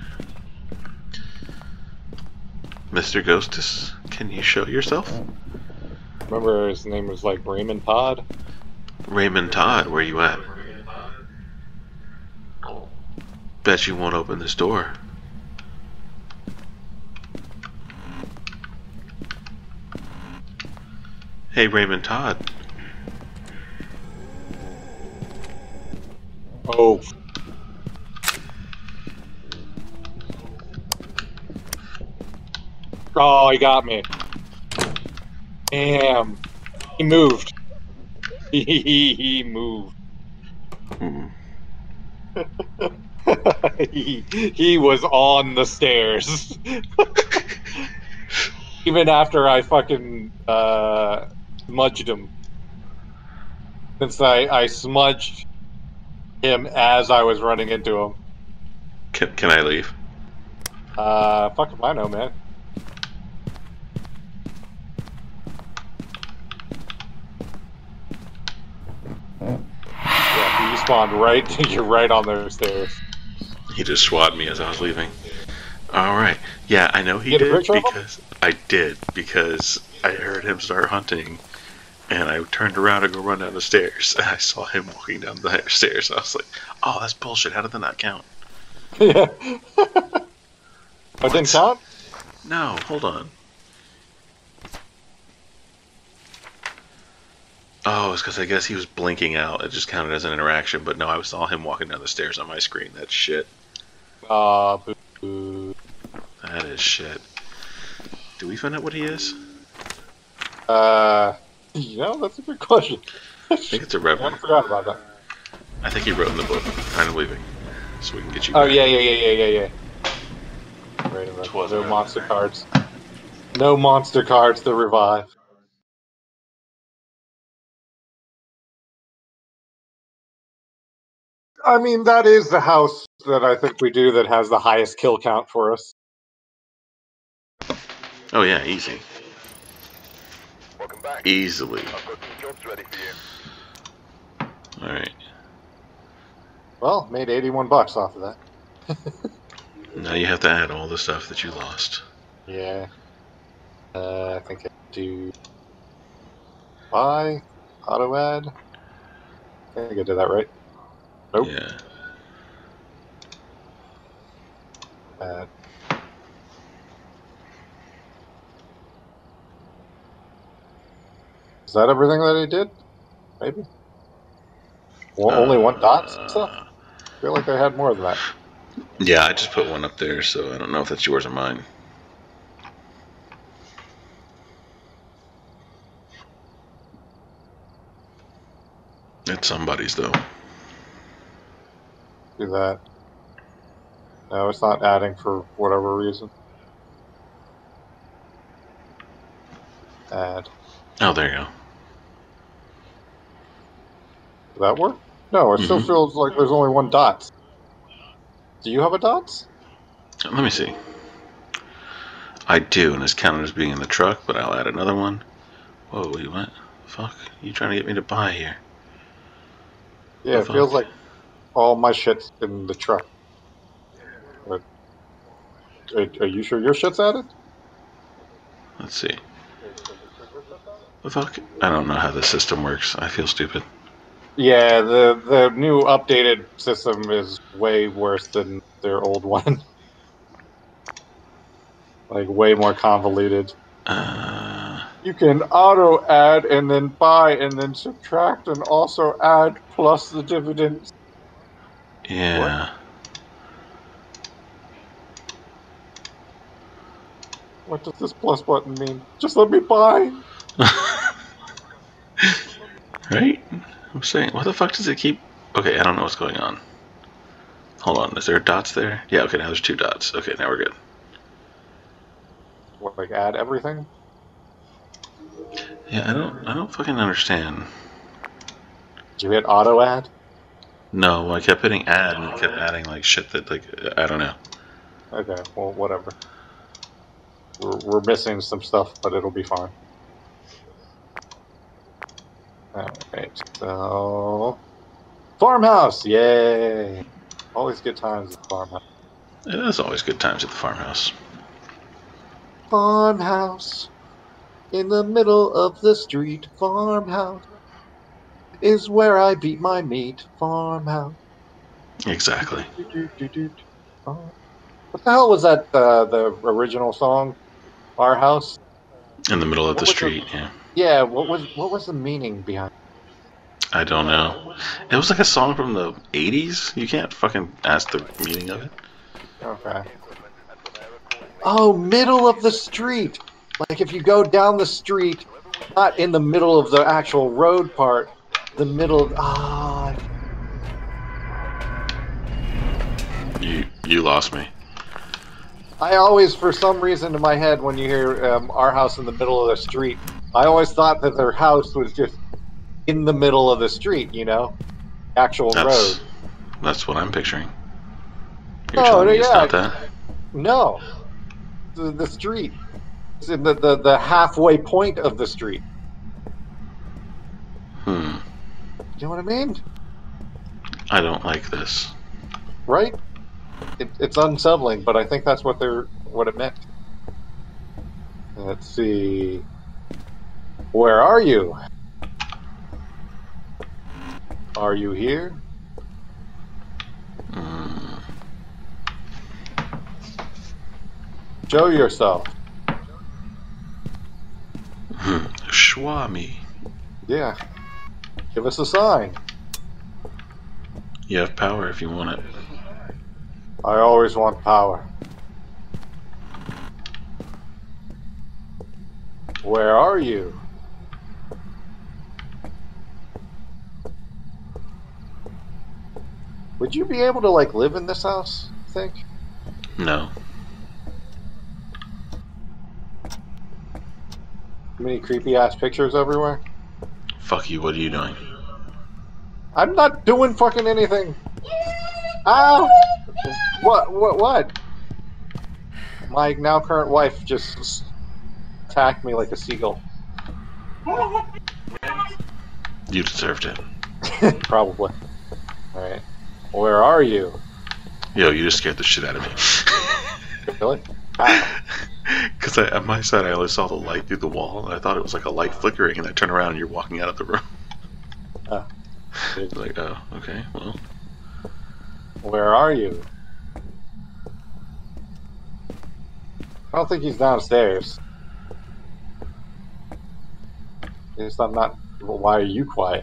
Mister Ghostus, can you show yourself? Remember his name was like Raymond Todd? Raymond Todd, where you at? Bet you won't open this door. Hey, Raymond Todd. Oh. Oh, he got me. Damn. He moved. He, he moved. Hmm. he, he was on the stairs. Even after I fucking uh, smudged him. Since I, I smudged him as I was running into him. Can, can I leave? Uh, fuck if I know, man. Yeah, you spawned right, you're right on those stairs. He just swatted me as I was leaving. Alright. Yeah, I know he Get a did picture of him? because I did because I heard him start hunting and I turned around to go run down the stairs and I saw him walking down the stairs. I was like, oh, that's bullshit. How did that not count? Yeah. Oh, it didn't count? No, hold on. Oh, it's because I guess he was blinking out. It just counted as an interaction. But no, I saw him walking down the stairs on my screen. That's shit. Aw, boo boo. That is shit. Do we find out what he is? Uh, you know, that's a good question. I think it's a I revenant. forgot about that. I think he wrote in the book, kind of leaving, so we can get you. Oh, back. yeah, yeah, yeah, yeah, yeah, yeah. Right, right. Twas No a- monster cards. No monster cards to revive. I mean, that is the house that I think we do that has the highest kill count for us. Oh yeah, easy, Welcome back. easily. I've got some jobs ready for you. All right. Well, made eighty-one bucks off of that. Now you have to add all the stuff that you lost. Yeah. Uh, I think I do buy, auto add. I think I did that right. Nope. Yeah. Add. Is that everything that I did? Maybe. Well, only one dots and stuff? Uh, I feel like I had more than that. Yeah, I just put one up there, so I don't know if that's yours or mine. It's somebody's though. Do that. No, it's not adding for whatever reason. Add. Oh, there you go. Did that work? No, it still Mhm. feels like there's only one dot. Do you have a dot? Let me see. I do, and it's counted as being in the truck, but I'll add another one. Whoa, wait, what? Fuck, you trying to get me to buy here? Yeah, The it feels fuck? like all my shit's in the truck. But, are, are you sure your shit's at it? Let's see. The fuck? I don't know how this system works. I feel stupid. Yeah, the the new updated system is way worse than their old one. Like way more convoluted. Uh, You can auto add and then buy and then subtract and also add plus the dividends. yeah. What does this plus button mean? Just let me buy. Right? I'm saying, what the fuck does it keep? Okay, I don't know what's going on. Hold on, is there dots there? Yeah, okay, now there's two dots. Okay, now we're good. What, like add everything? Yeah, I don't, I don't fucking understand. Did you hit auto add? No, I kept hitting add and it kept adding like shit that like I don't know. Okay, well, whatever. We're, we're missing some stuff, but it'll be fine. Alright, so... Farmhouse! Yay! Always good times at the farmhouse. It is always good times at the farmhouse. Farmhouse. In the middle of the street. Farmhouse. Is where I beat my meat. Farmhouse. Exactly. What the hell was that, uh, the original song? Our House? In the middle of What the was street, the- yeah. Yeah, what was what was the meaning behind it? I don't know. It was like a song from the eighties. You can't fucking ask the meaning of it. Okay. Oh, middle of the street. Like if you go down the street, not in the middle of the actual road part, the middle of ah. You you lost me. I always, for some reason, in my head, when you hear um, our house in the middle of the street, I always thought that their house was just in the middle of the street. You know, actual That's road. that's what I'm picturing. You're Oh, telling me it's yeah. not that? No, the, the street. It's in the, the the halfway point of the street. Hmm. You know what I mean? I don't like this. Right? It, it's unsettling, but I think that's what they're what it meant. Let's see. Where are you? Are you here? Mm. Show yourself. Hmm. Schwami. Yeah. Give us a sign. You have power if you want it. I always want power. Where are you? Would you be able to, like, live in this house, I think? No. Too many creepy-ass pictures everywhere? Fuck you, what are you doing? I'm not doing fucking anything! Ow! What, what, what? My now current wife just attacked me like a seagull. You deserved it. Probably. Alright. Where are you? Yo, you just scared the shit out of me. Really? How? Because on my side, I only saw the light through the wall, and I thought it was like a light flickering, and I turn around and you're walking out of the room. Oh. Like, oh, okay, well. Where are you? I don't think he's downstairs. At least I'm not. Well, why are you quiet?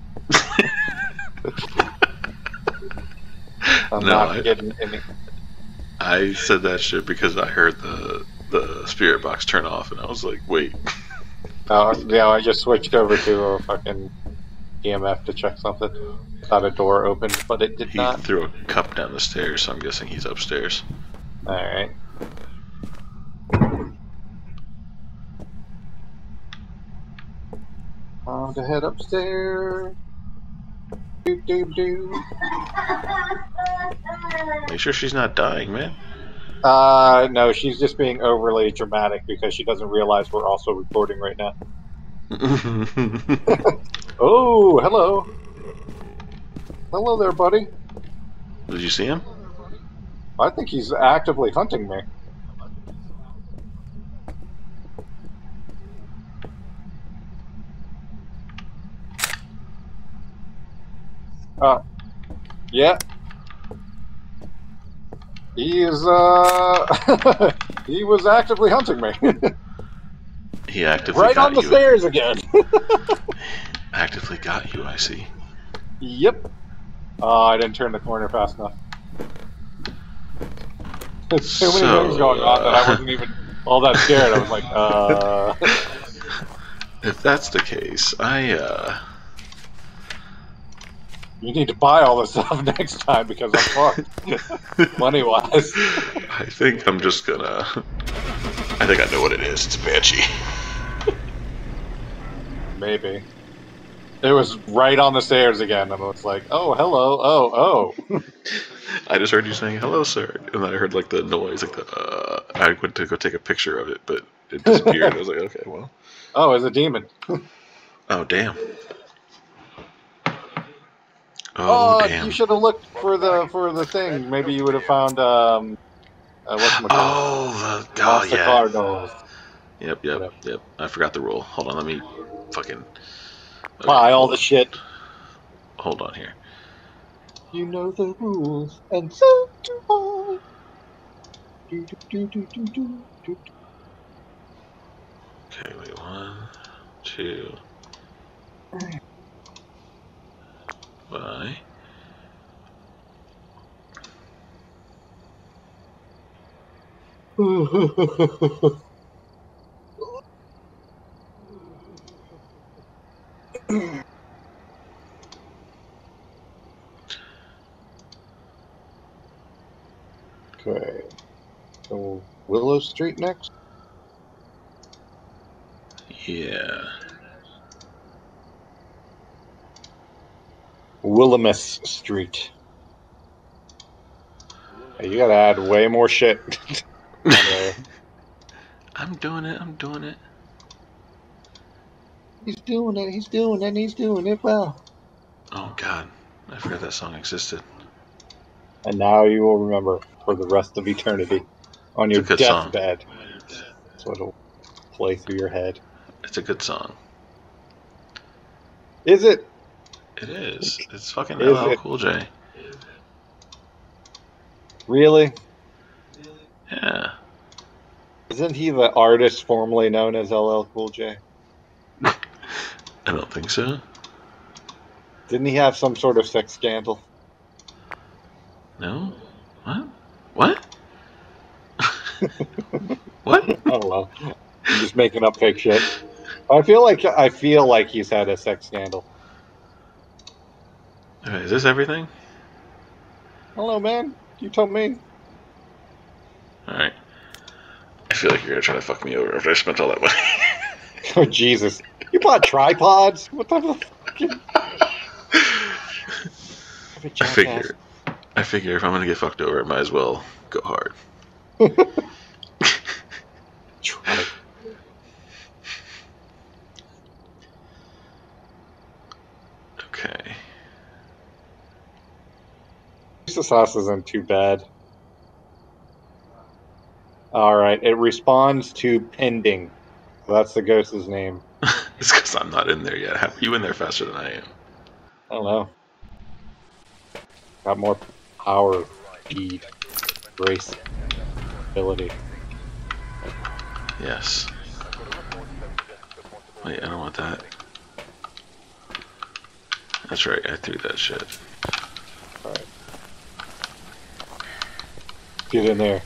I'm No, not I- getting any. I said that shit because I heard the the spirit box turn off, and I was like, wait. Oh, yeah, I just switched over to a fucking E M F to check something. Thought a door opened, but it did He not. threw a cup down the stairs, so I'm guessing he's upstairs. Alright. On to head upstairs. Do, do, do. Make sure she's not dying, man. Uh, no, she's just being overly dramatic because she doesn't realize we're also recording right now. Oh, hello. Hello there, buddy. Did you see him? I think he's actively hunting me. Uh, yeah. He is, uh... he was actively hunting me. He actively Right got on the you. stairs again. Actively got you, I see. Yep. Oh, I didn't turn the corner fast enough. There's too many So, things going on that I wasn't uh, even all that scared. I was like, uh... If that's the case, I, uh... You need to buy all this stuff next time because I'm fucked. Money-wise. I think I'm just gonna... I think I know what it is. It's a Banshee. Maybe. It was right on the stairs again, and it was like, oh, hello, oh, oh. I just heard you saying, hello, sir. And then I heard, like, the noise, like the, uh... I went to go take a picture of it, but it disappeared. I was like, okay, well... Oh, it's a demon. Oh, damn. Oh, Oh, damn. you should have looked for the for the thing. Maybe you would have found, um... Uh, whatchamacallit? Oh, the... Oh, Monster yeah. Cardinals. Yep, yep, Whatever. yep. I forgot the rule. Hold on, let me fucking... Okay, Buy all hold the on. shit. Hold on here. You know the rules, and so do I. Do, do, do, do, do, do, do. Okay, wait, one, two... Bye. Okay. So Willow Street next? Yeah. Willamette Street. Hey, you gotta add way more shit. Anyway, I'm doing it, I'm doing it. he's doing it, he's doing it, he's doing it well. Oh, God. I forgot that song existed. And now you will remember for the rest of eternity on It's your a good song. deathbed. That's what will play through your head. It's a good song. Is it? It is. It's fucking Is L L it? Cool J. Really? Yeah. Isn't he the artist formerly known as L L Cool J? I don't think so. Didn't he have some sort of sex scandal? No? What? What? What? I don't know. I'm just making up fake shit. I feel like I feel like he's had a sex scandal. Okay, is this everything? Hello, man. You told me. Alright. I feel like you're gonna try to fuck me over after I spent all that money. Oh, Jesus. You bought tripods? What the fuck? I figure, I figure if I'm gonna get fucked over, I might as well go hard. Try. Okay. Pizza sauce isn't too bad. Alright, it responds to pending. So that's the ghost's name. It's because I'm not in there yet. How are you in there faster than I am? I don't know. Got more power, speed, grace, ability. Yes. Wait, I don't want that. That's right, I threw that shit. Alright. Get in there.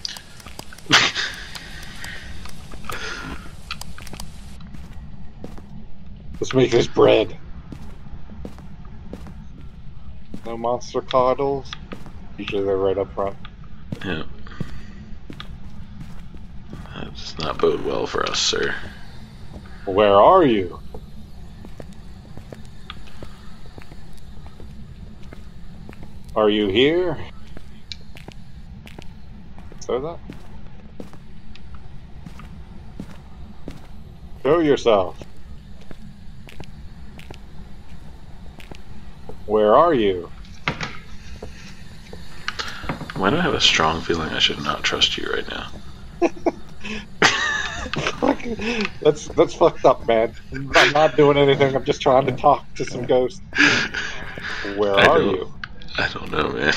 Let's make this bread. No monster coddles. Usually they're right up front. Yeah. That does not bode well for us, sir. Where are you? Are you here? Say that? Show yourself. Where are you? Why do I have a strong feeling I should not trust you right now? that's that's fucked up, man. I'm not doing anything. I'm just trying to talk to some ghosts. Where I are don't, you? I don't know, man.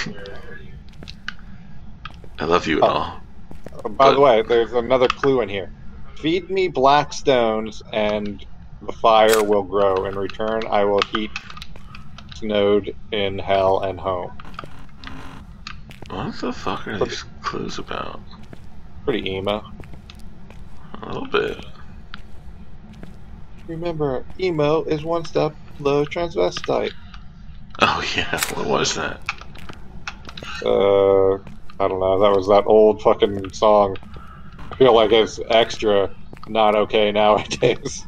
I love you and Oh. all. Uh, By But- the way, there's another clue in here. Feed me black stones, and the fire will grow. In return, I will heat snowed in hell and home. What the fuck are these clues about? Pretty emo. A little bit. Remember, emo is one step below transvestite. Oh yeah, what was that? Uh, I don't know. That was that old fucking song. I feel like it's extra not okay nowadays.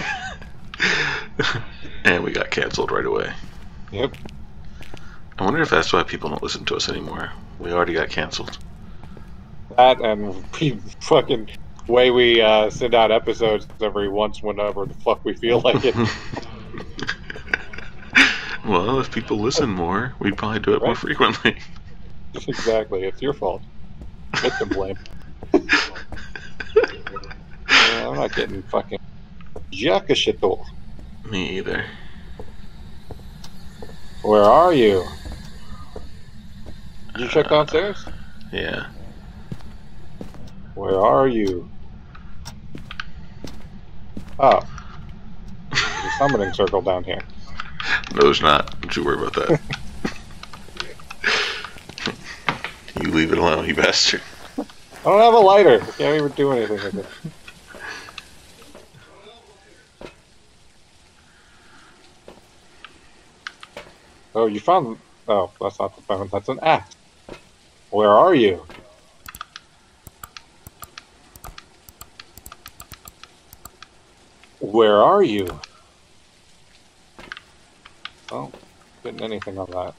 And we got canceled right away. Yep. I wonder if that's why people don't listen to us anymore. We already got canceled. That and we fucking way we uh, send out episodes every once whenever the fuck we feel like it. Well, if people listen more, we'd probably do it more Right. frequently. Exactly. It's your fault. Victim blame. Yeah, I'm not getting fucking jack of shit though. Me either. Where are you? Did you check downstairs? Yeah. Where are you? Oh. There's a summoning circle down here. No, there's not. Don't you worry about that. You leave it alone, you bastard. I don't have a lighter. I can't even do anything with it. Oh, you found... Oh, that's not the phone. That's an axe. Where are you? Where are you? Oh, getting anything on that.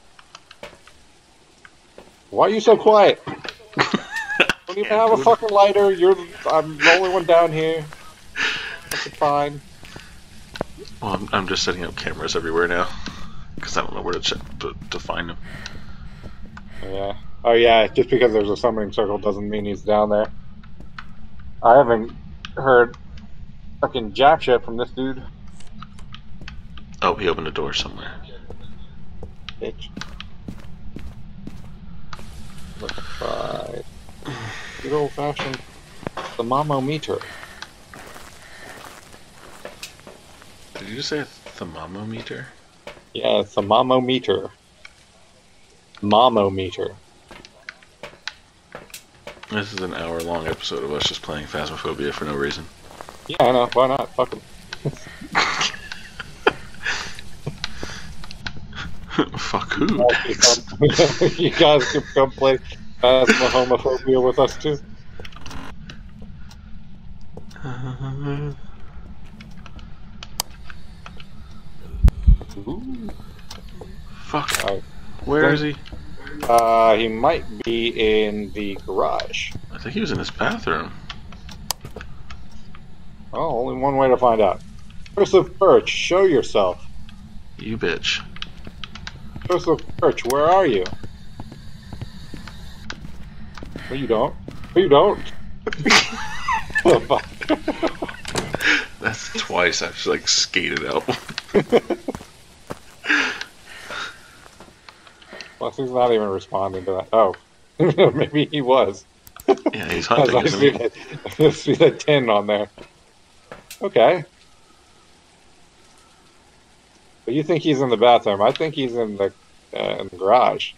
Why are you so quiet? Don't even have a fucking lighter. You're... I'm the only one down here. That's fine. Well, I'm, I'm just setting up cameras everywhere now. Because I don't know where to check to, to find them. Yeah. Oh yeah, just because there's a summoning circle doesn't mean he's down there. I haven't heard fucking jack shit from this dude. Oh, he opened a door somewhere. Bitch. Let's try good old fashioned thermometer. Did you just say a thermometer? Yeah, thermometer. Momometer. This is an hour long episode of us just playing Phasmophobia for no reason. Yeah, I know. Why not? Fuck him. Fuck who? You guys can come play Phasmophobia with us too. Ooh. Fuck. Alright. Where is he? Uh, he might be in the garage. I think he was in his bathroom. Oh, only one way to find out. Joseph Birch, show yourself. You bitch. Joseph Birch, where are you? No, you don't. No, you don't. Oh, fuck. That's twice I've just like skated out. Plus, he's not even responding to that. Oh, maybe he was. Yeah, he's I hunting, isn't see he? that, I see that tin on there. Okay. But you think he's in the bathroom. I think he's in the, uh, in the garage.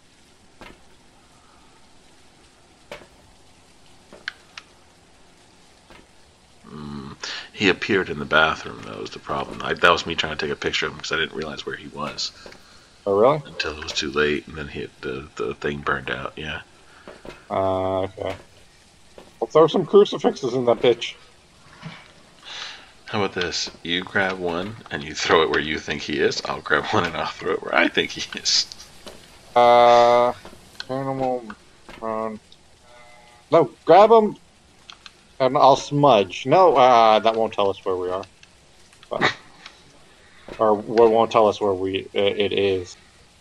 Mm, he appeared in the bathroom, that was the problem. I, that was me trying to take a picture of him because I didn't realize where he was Oh, really? until it was too late, and then he had, the, the thing burned out, yeah. Uh, okay. We'll throw some crucifixes in that bitch. How about this? You grab one and you throw it where you think he is. I'll grab one and I'll throw it where I think he is. Uh, animal. Um, no, grab him, and I'll smudge. No, uh, that won't tell us where we are. But Or what won't tell us where we it is.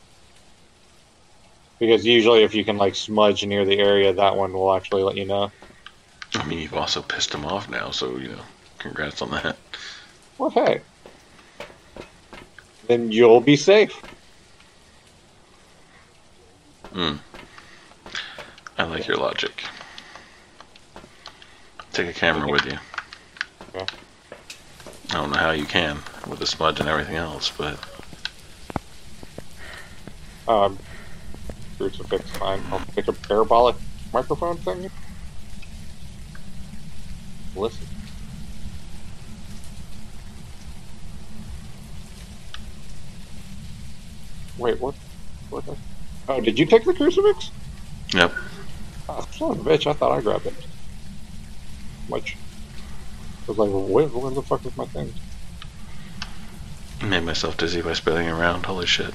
Because usually if you can like smudge near the area, that one will actually let you know. I mean, you've also pissed him off now, so, you know, congrats on that. Well, hey. Then you'll be safe. Hmm. I like your logic. Take a camera with you. Okay. I don't know how you can, with the smudge and everything else, but... Um, crucifix, fine. I'll pick a parabolic microphone thing. Listen. Wait, what? What? The... Oh, did you take the crucifix? Yep. Oh, son of a bitch, I thought I grabbed it. Much. I was like, where, where the fuck is my thing? Made myself dizzy by spinning around, holy shit.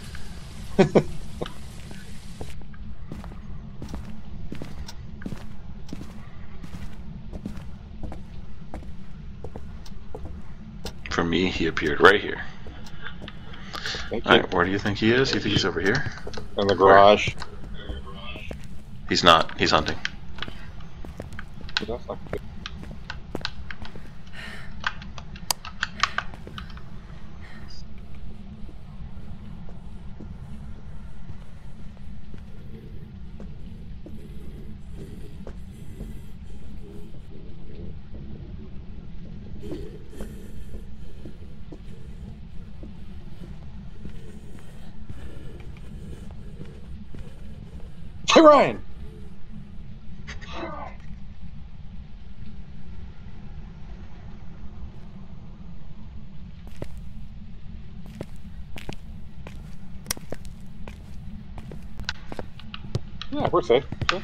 For me, he appeared right here. Thank you. Alright, where do you think he is? You think he's over here? In the garage. He's not. He's hunting. That's not good. Hey, Ryan! Yeah, we're safe. Yeah.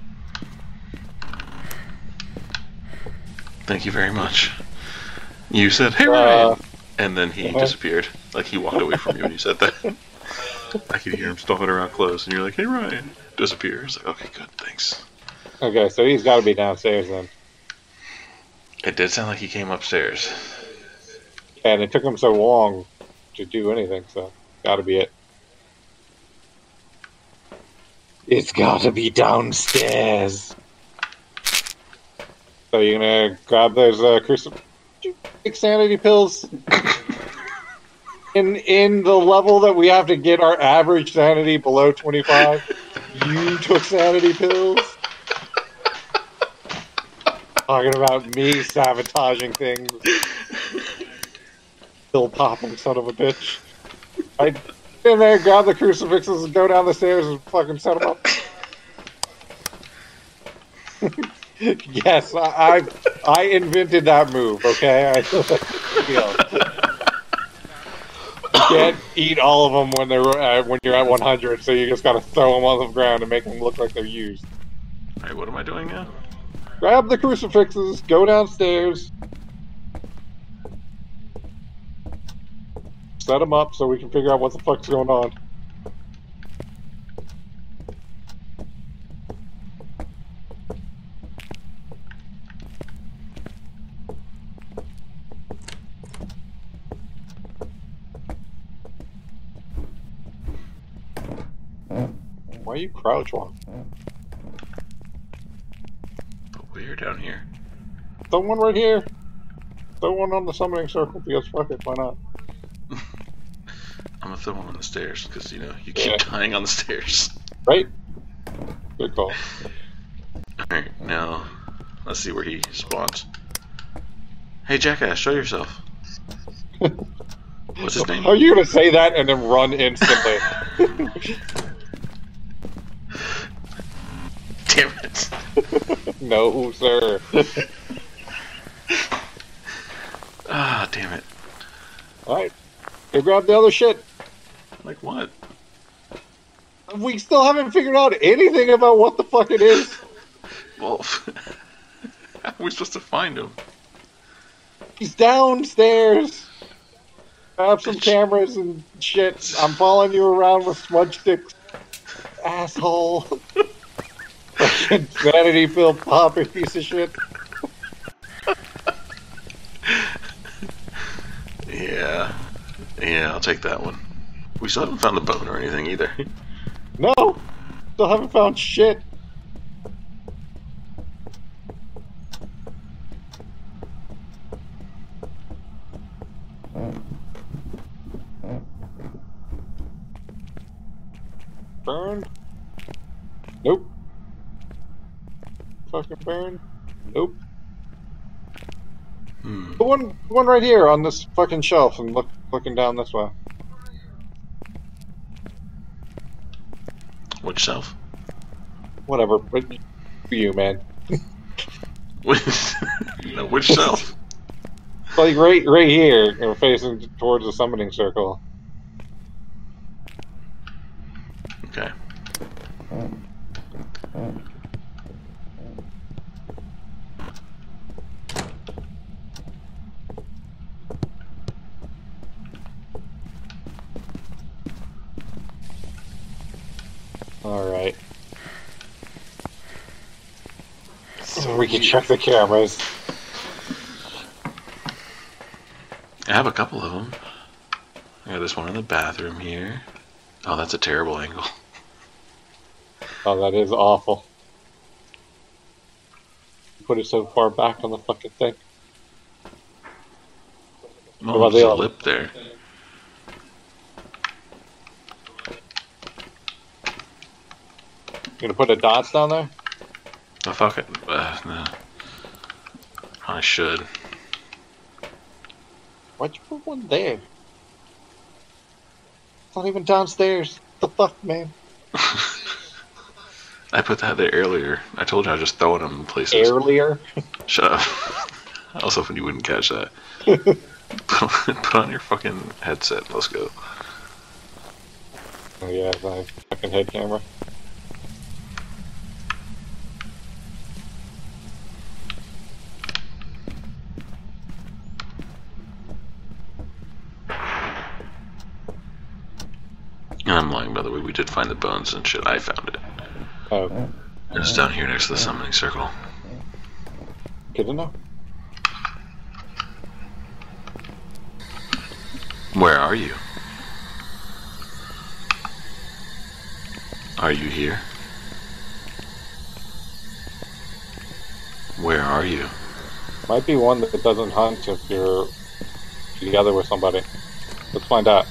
Thank you very much. You said, hey, Uh, Ryan! And then he uh-huh. disappeared. Like, he walked away from you when you said that. I could hear him stomping around close, and you're like, hey, Ryan! Disappears. Like, okay, good, thanks. Okay, so he's got to be downstairs then. It did sound like he came upstairs. And it took him so long to do anything, so got to be it. It's got to be downstairs. So you're gonna grab those uh, crucifix sanity pills in in the level that we have to get our average sanity below twenty-five. You took sanity pills. Talking about me sabotaging things. Pill popping son of a bitch. I get in there, grab the crucifixes, and go down the stairs and fucking set them up. Yes, I, I I invented that move. Okay, I, you know, you can't eat all of them when they're uh, when you're at one hundred, so you just gotta throw them on the ground and make them look like they're used. Alright, what am I doing now? Grab the crucifixes, go downstairs, set them up so we can figure out what the fuck's going on. Why are you crouch walking? But we're down here. Throw one right here. Throw one on the summoning circle because fuck it, why not? I'm gonna throw one on the stairs, because, you know, you keep Yeah. dying on the stairs. Right? Good call. Alright, now, let's see where he spawns. Hey, jackass, show yourself. What's his name? Are you gonna say that and then run instantly? Damn it. No, sir. Ah, damn it. Alright. Go grab the other shit. Like what? We still haven't figured out anything about what the fuck it is. Well, how are we supposed to find him? He's downstairs. Grab some cameras and shit. I'm following you around with smudge sticks. Asshole. Fucking vanity pill popping piece of shit. Yeah. Yeah. take that one. We still haven't found the bone or anything either. No! Still haven't found shit. Burned? Nope. Fucking burned? Nope. Hmm. The one, the one right here on this fucking shelf and look, looking down this way. Which shelf? Whatever, but for you, man. Which, no, which shelf? Like right, right here, or facing towards the summoning circle. Okay. Alright. So we can check the cameras. I have a couple of them. I got this one in the bathroom here. Oh, that's a terrible angle. Oh, that is awful. Put it so far back on the fucking thing. Oh, about there's the a other? lip there. You gonna put the dots down there? Oh, fuck it. Uh, no. I should. Why'd you put one there? It's not even downstairs. What the fuck, man? I put that there earlier. I told you I was just throwing them in places. Earlier? Shut up. I was hoping you wouldn't catch that. put, put on your fucking headset. Let's go. Oh yeah, my fucking head camera. And I'm lying, by the way. We did find the bones and shit. I found it. Oh, It's down here next to the summoning circle. good to know. Where are you? Are you here? Where are you? Might be one that doesn't hunt if you're together with somebody. Let's find out.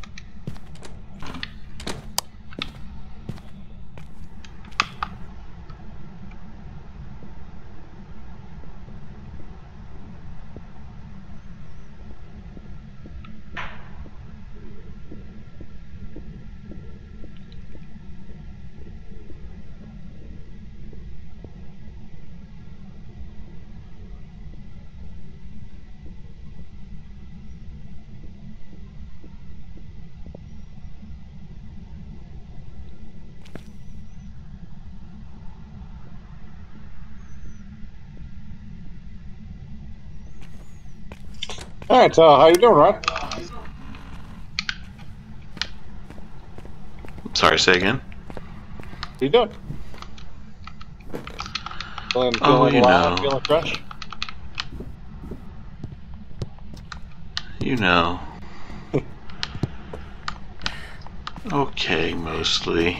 Alright, so how you doing, Ron? Sorry, say again? How you doing? Feeling, feeling Oh, you alive, know. feeling fresh? You know. Okay, mostly.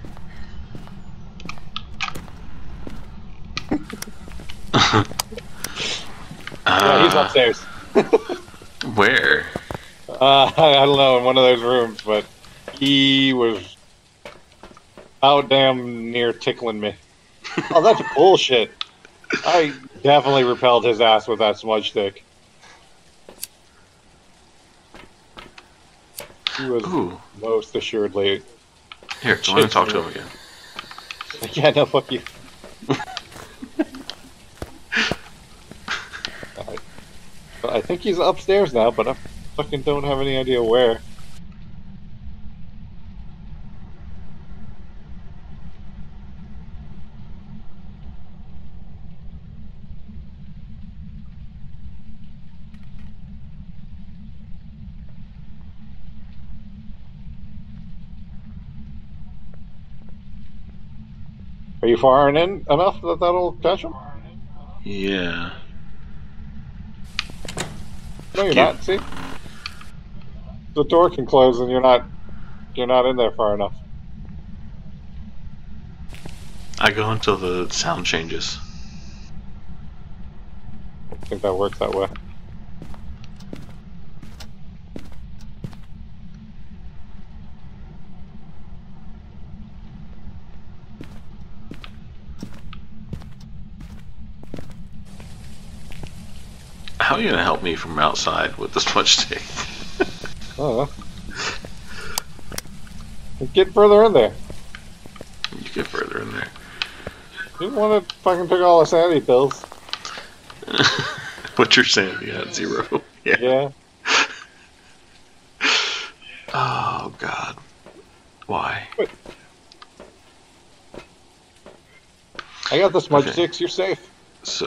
Yeah, he's Uh, upstairs. Where? Uh, I don't know, in one of those rooms, but he was out damn near tickling me. Oh, that's bullshit. I definitely repelled his ass with that smudge stick. He was Ooh. most assuredly. Here, go on and talk to him again. Yeah, no, fuck you. I, I think he's upstairs now, but I fucking don't have any idea where. Are you far in enough that that'll catch him? Yeah. No, you're Cute. not. See? The door can close and you're not you're not in there far enough. I go until the sound changes. I think that works that way. How are you gonna help me from outside with this much stick? Oh. Get further in there. You get further in there. You didn't want to fucking pick all the sanity pills. What's your sanity at? Zero? Yeah. Yeah. Oh, God. Why? Wait. I got the smudge Okay. sticks, you're safe. So...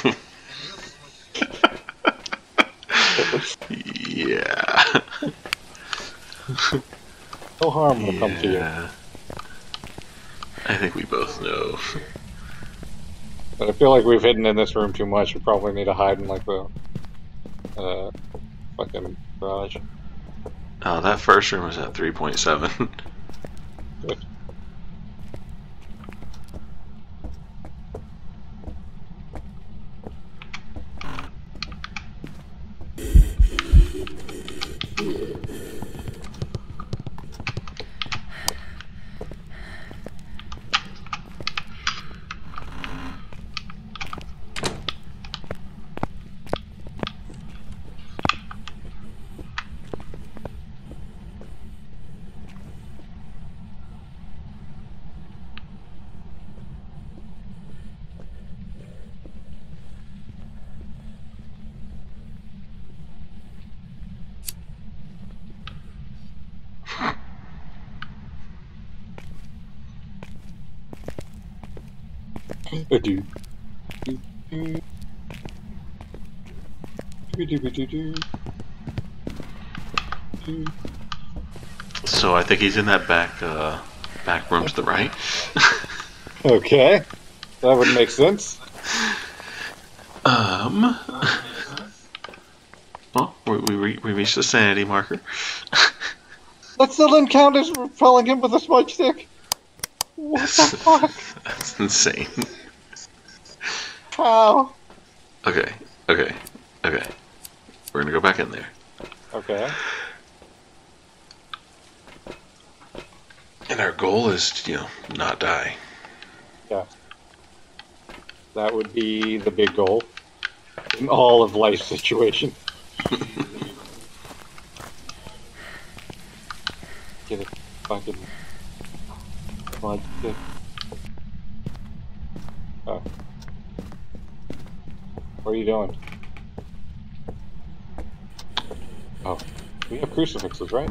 yeah. No harm will come to you. Yeah. I think we both know. But I feel like we've hidden in this room too much. We probably need to hide in like the uh, fucking garage. Oh, that first room was at three point seven. Good. Do do do do do do do. So I think he's in that back, uh, back room to the right. Okay, that would make sense. Um. Well, we we, re we reached the sanity marker. That still didn't count as repelling him with a smudge stick. What the fuck? That's insane. How? Okay, okay, okay. We're gonna go back in there. Okay. And our goal is to, you know, not die. Yeah. That would be the big goal in all of life situation. Get it fucking smudge stick. Oh. What are you doing? Oh, we have crucifixes, right?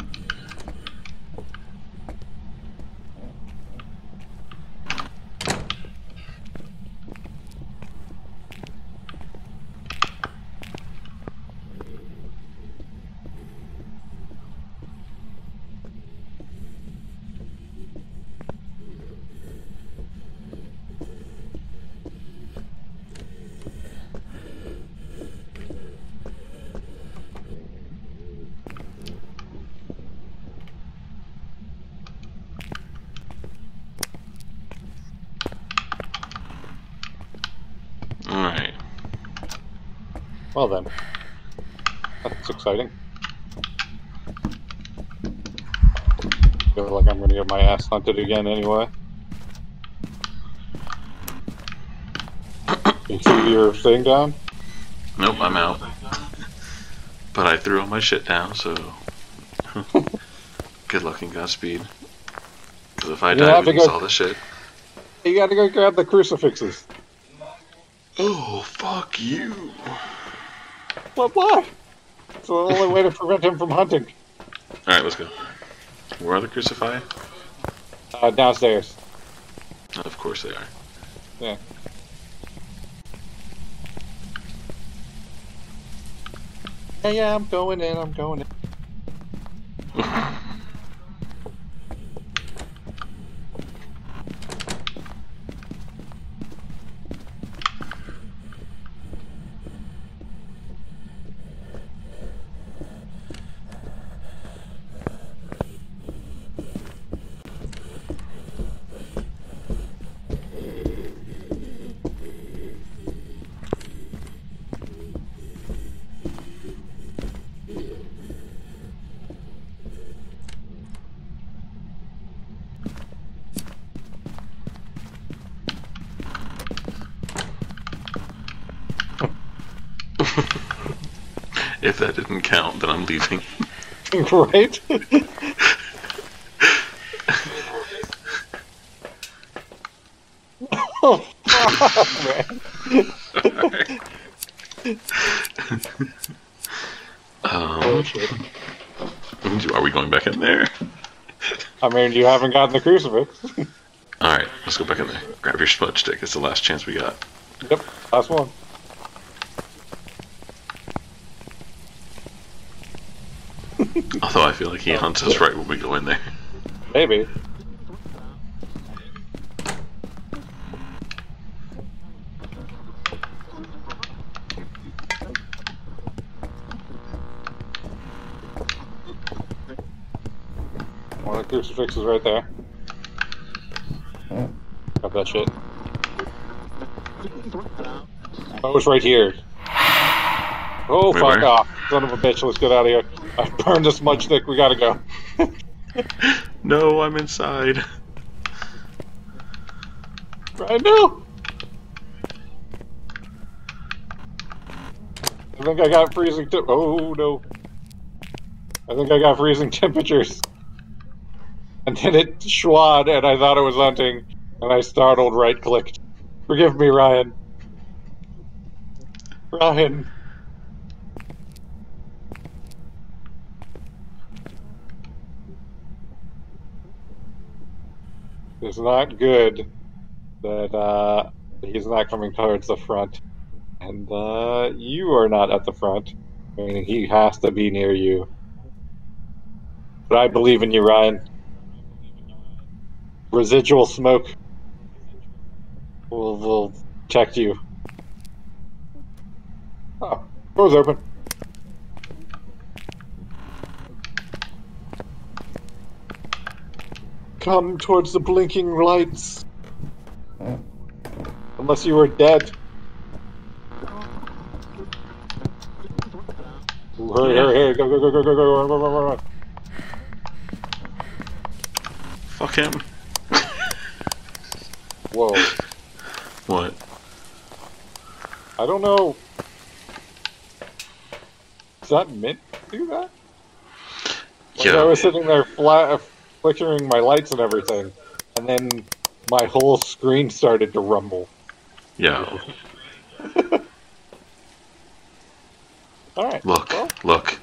Alright. Well then. That's exciting. Feel like I'm gonna get my ass hunted again anyway. You see your thing down? Nope, I'm out. But I threw all my shit down, so... Good luck and Godspeed. Because if I You die, have we to lose go- all this shit. You gotta go grab the crucifixes. Oh, fuck you. What? Why? It's the only way to prevent him from hunting. Alright, let's go. Where are the crucified? Uh, downstairs. Of course they are. Yeah. Yeah, yeah, I'm going in, I'm going in. If that didn't count, then I'm leaving. Right? Oh, fuck, man. um, Oh, shit. Are we going back in there? I mean, you haven't gotten the crucifix. Alright, let's go back in there. Grab your smudge stick. It's the last chance we got. Yep, last one. Although I feel like he hunts us right when we go in there. Maybe. One of the crucifixes right there. Got that shit. Oh, it's right here. Oh, Wait, fuck where? off. Son of a bitch, let's get out of here. I burned this smudge stick, we gotta go. No, I'm inside. I know! I think I got freezing temp- oh no. I think I got freezing temperatures. And then it schwad and I thought it was hunting, and I startled right clicked. Forgive me, Ryan. Ryan. It's not good that uh, he's not coming towards the front. And uh, you are not at the front, meaning he has to be near you. But I believe in you, Ryan. Residual smoke will, will protect you. Oh, door's open. Come towards the blinking lights. Unless you were dead. Ooh, hurry, hurry, hurry, go, go, go, go, go, go, go, go, go, go. Fuck him. Whoa. What? I don't know. Is that meant to do that? Like Yeah. I was sitting there flat, flickering my lights and everything, and then my whole screen started to rumble. Yeah. Alright. Look, Well, look.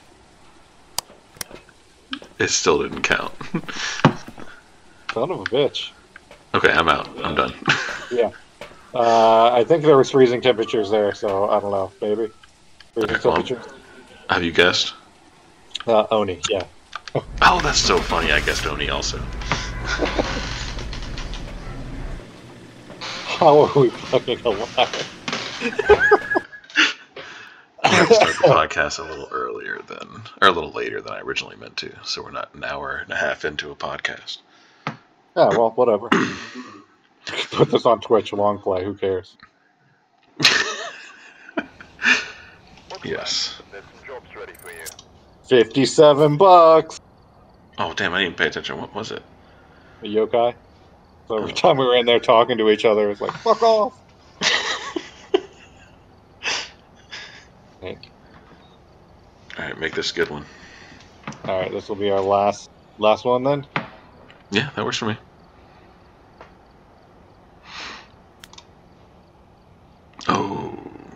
It still didn't count. son of a bitch. Okay, I'm out. I'm done. Yeah. Uh, I think there was freezing temperatures there, so I don't know, maybe. Freezing Okay, well, temperatures. Have you guessed? Uh, Oni, yeah. Oh, that's so funny. I guessed Oni also. How are we fucking alive? I have to start the podcast a little earlier than, or a little later than I originally meant to, so we're not an hour and a half into a podcast. Yeah, well, whatever. Put this on Twitch, long play, who cares? Yes. There's some jobs ready for you. fifty-seven bucks! Oh, damn, I didn't pay attention. What was it? A yokai. So every time we were in there talking to each other, it's like, fuck off! Hank. Alright, make this a good one. Alright, this will be our last last one then. Yeah, that works for me. Oh.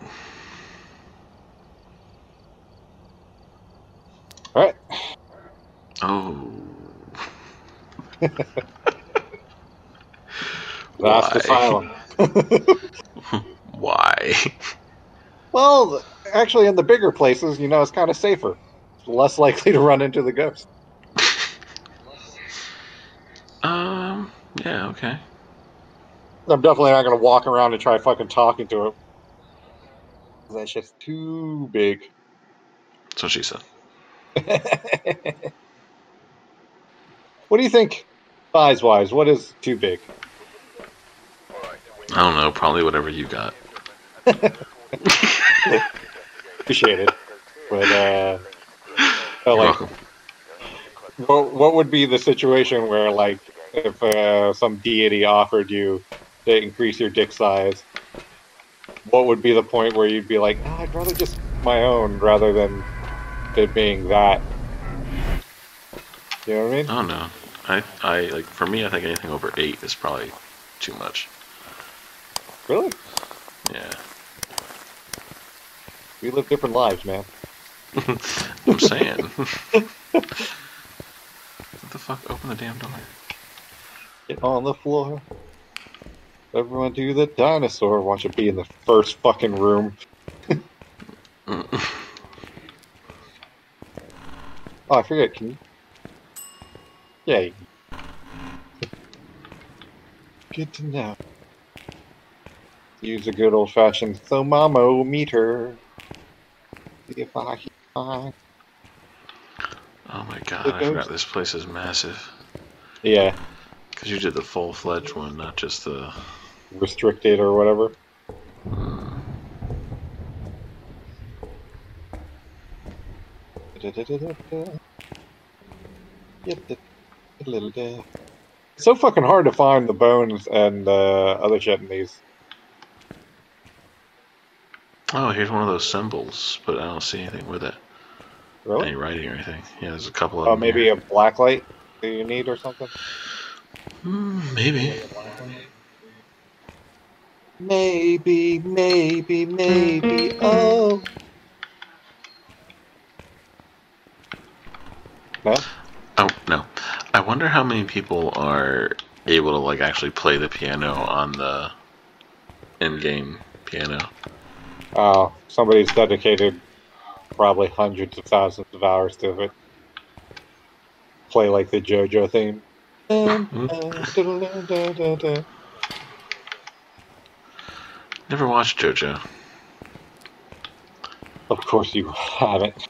Alright. Oh. Vast Why? Asylum. Why? Well, actually, in the bigger places, you know, it's kind of safer. Less likely to run into the ghost. Um, yeah, okay. I'm definitely not going to walk around and try fucking talking to him. That's just too big. That's what she said. What do you think, size-wise? What is too big? I don't know, probably whatever you got. Appreciate it. But, uh... so, You're like, welcome. what, what would be the situation where, like, if uh, some deity offered you to increase your dick size, what would be the point where you'd be like, oh, I'd rather just my own rather than it being that. You know what I mean? Oh no, I I like for me, I think anything over eight is probably too much. Really? Yeah. We live different lives, man. I'm saying. What the fuck? Open the damn door. Get on the floor. Everyone do the dinosaur. Watch it be in the first fucking room. Oh, I forget. Can you? Yeah. You... Good to know. Use a good old fashioned thermometer. See if I can find. Oh my god, I forgot this place is massive. Yeah. Because you did the full fledged one, not just the. Restricted or whatever. Uh, It's so fucking hard to find the bones and uh, other shit in these. oh, here's one of those symbols, but I don't see anything with it. Really? Any writing or anything. Yeah, there's a couple of Oh, them. maybe here. a black light that you need or something? Mm, maybe. Maybe, maybe, maybe, oh. No? Oh, no. I wonder how many people are able to, like, actually play the piano on the in-game piano. Oh, somebody's dedicated probably hundreds of thousands of hours to it. Play like the JoJo theme. Never watched JoJo. Of course you haven't.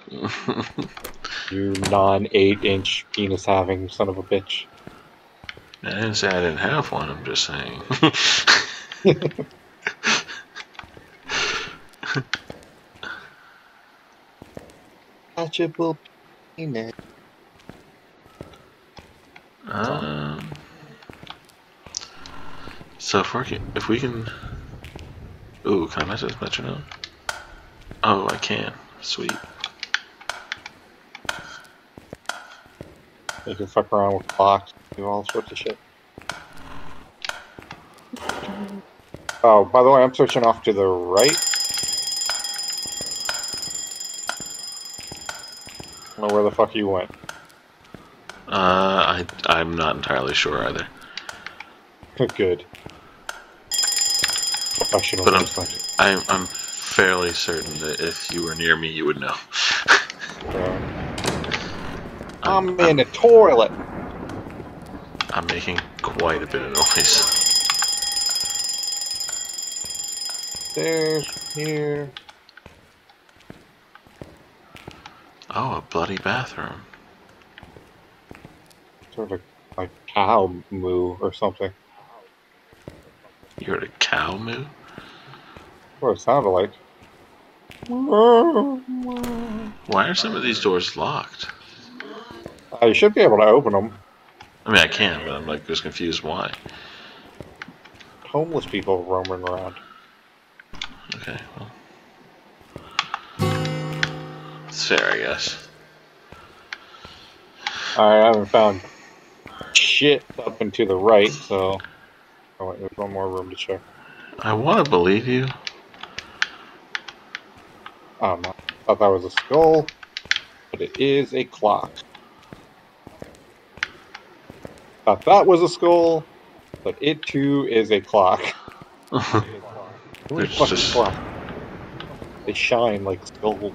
You non-eight inch penis having son of a bitch. I didn't say I didn't have one, I'm just saying. Touchable penis. Um, so if we can, if we can, ooh, can I match this metronome? Oh, I can. Sweet. You can fuck around with clocks, do all sorts of shit. Oh, by the way, I'm switching off to the right. I don't know where the fuck you went. Uh, I I'm not entirely sure either. Good. Professional. But I'm I'm I'm fairly certain that if you were near me, you would know. Uh, I'm, I'm in a toilet. I'm making quite a bit of noise. There's here. Oh, a bloody bathroom. Sort of like cow moo or something. You heard a cow moo? What it sounded like. Why are some of these doors locked? Uh, you should be able to open them. I mean, I can, but I'm like just confused why. Homeless people roaming around. Okay, well, it's fair, I guess. I haven't found shit up and to the right, so oh wait, there's one more room to check. I want to believe you. Oh no, thought that was a skull, but it is a clock. Thought that was a skull, but it too is a clock. There's fucking just- clock. They shine like skulls.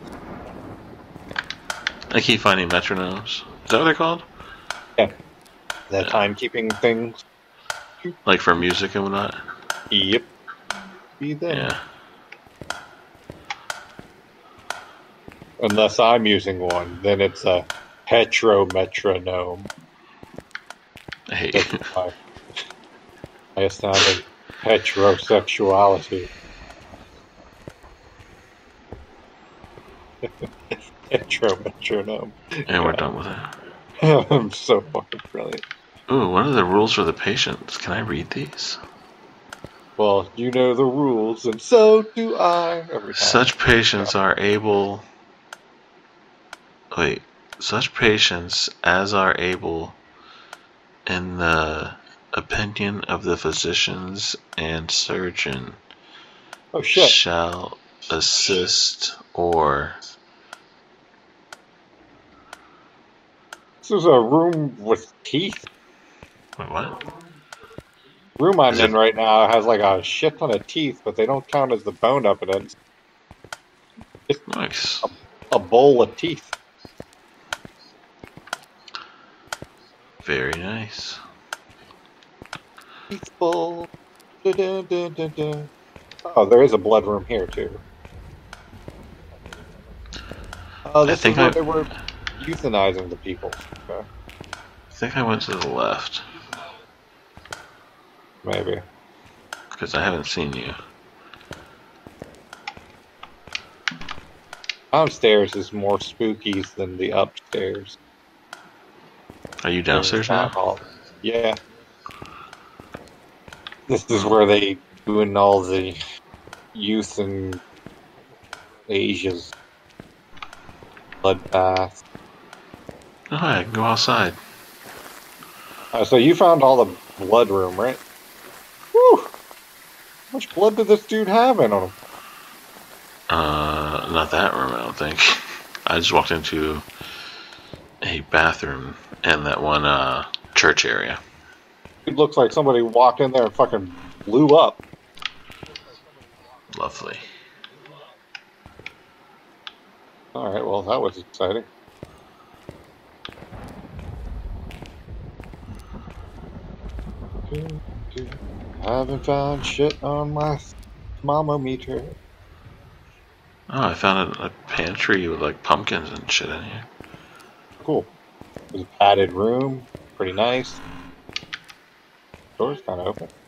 I keep finding metronomes. Is that what they're called? Yeah, the timekeeping things. Like for music and whatnot? Yep. Be them. Yeah. Unless I'm using one, then it's a heterometronome. I hate That's you. my, my astounding heterosexuality. Heterometronome. And we're done with it. I'm so fucking brilliant. Ooh, what are the rules for the patients? Can I read these? Well, you know the rules, and so do I. Every time. Such patients are able Wait, such patients as are able, in the opinion of the physicians and surgeon, Oh shit. shall assist or. This is a room with teeth. Wait, what? Room I'm Is in it- right now has like a shit ton of teeth, but they don't count as the bone evidence. Nice. A bowl of teeth. Very nice. Teeth bowl. Da, da, da, da, da. Oh, there is a blood room here too. Oh, I this think is where I- they were euthanizing the people. Okay, I think I went to the left maybe. because I haven't seen you. Downstairs is more spooky than the upstairs. Are you downstairs now? Hall. Yeah. This is where they doing all the youth and Asia's bloodbath. Oh, I can go outside. Uh, so you found all the blood room, right? Whew! How much blood did this dude have in him? Uh, not that room, I don't think. I just walked into a bathroom and that one uh, church area. It looks like somebody walked in there and fucking blew up. Lovely. Alright, well, that was exciting. I haven't found shit on my thermometer. Oh, I found a, a pantry with like pumpkins and shit in here. Cool. There's a padded room. Pretty nice. Door's kind of open.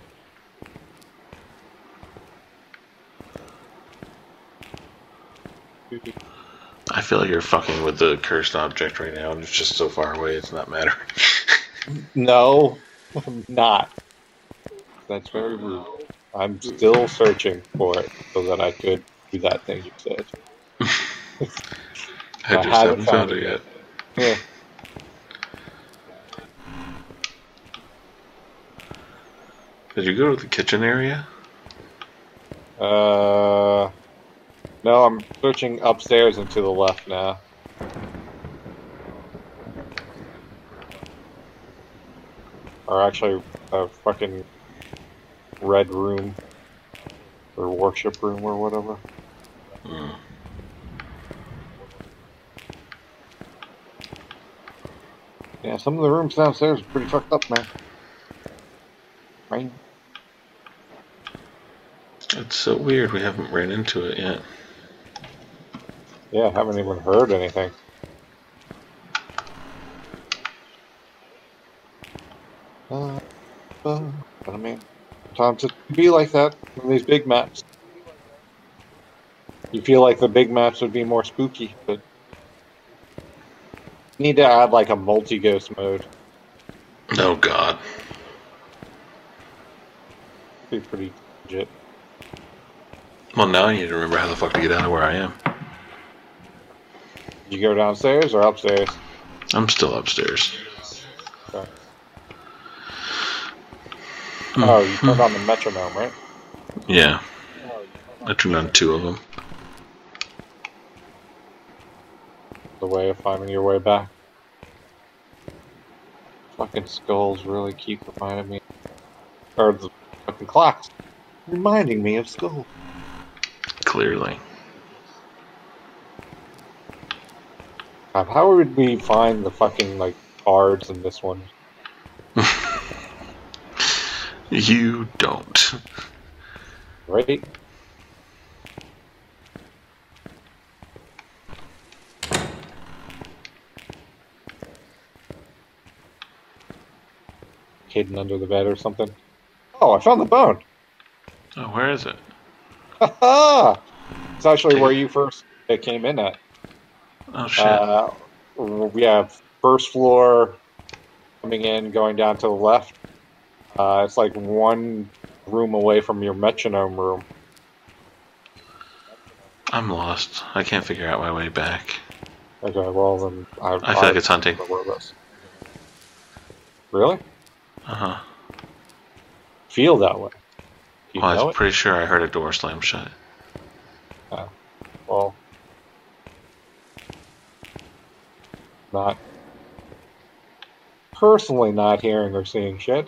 I feel like you're fucking with the cursed object right now, and it's just so far away, it's not mattering. No, I'm not. That's very rude. I'm still searching for it so that I could do that thing you said. I I just haven't haven't found found it it yet. Yeah. Did you go to the kitchen area? Uh, no, I'm searching upstairs and to the left now. Or actually, a fucking red room. Or worship room or whatever. Hmm. Yeah, some of the rooms downstairs are pretty fucked up, man. Right? It's so weird we haven't ran into it yet. Yeah, I haven't even heard anything. Uh, uh, but I mean, sometimes it can be like that in these big maps. You feel like the big maps would be more spooky, but you need to add like a multi-ghost mode. Oh god. Be pretty legit. Well, now I need to remember how the fuck to get out of where I am. Did you go downstairs or upstairs? I'm still upstairs. Okay. Oh, you turned on the metronome, right? Yeah. I turned on two of them. The way of finding your way back. Fucking skulls really keep reminding me. Or the fucking clocks. Reminding me of skulls. Clearly. God, how would we find the fucking, like, cards in this one? You don't. Right? Hidden under the bed or something. Oh, I found the bone! Oh, where is it? Ha! It's actually where you first it came in at. Oh shit. Uh, we have first floor coming in, going down to the left. Uh, it's like one room away from your metronome room. I'm lost. I can't figure out my way back. Okay, well then I, I feel like it's hunting. Really? Uh huh. Feel that way? You Well, know I'm it? pretty sure I heard a door slam shut. Oh, well, not personally not hearing or seeing shit.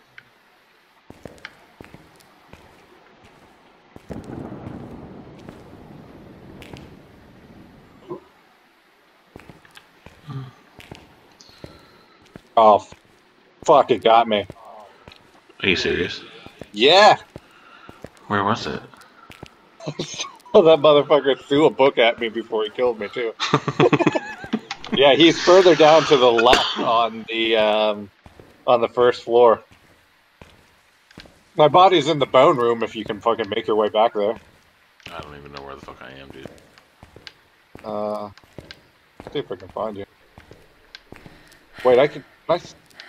Oh, f- fuck! It got me. Are you serious? Yeah. Where was it? Well, that motherfucker threw a book at me before he killed me too. Yeah, he's further down to the left on the um, on the first floor. My body's in the bone room. If you can fucking make your way back there. I don't even know where the fuck I am, dude. Uh, see if I can find you. Wait, I can. Can I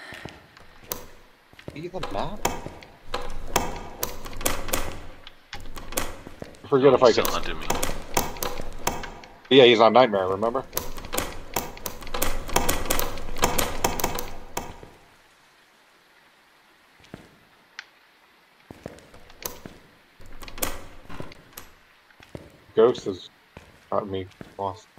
see the map? I forget Oh, if I he's can. still hunting me. Yeah, he's on Nightmare. Remember? Ghost has got me lost.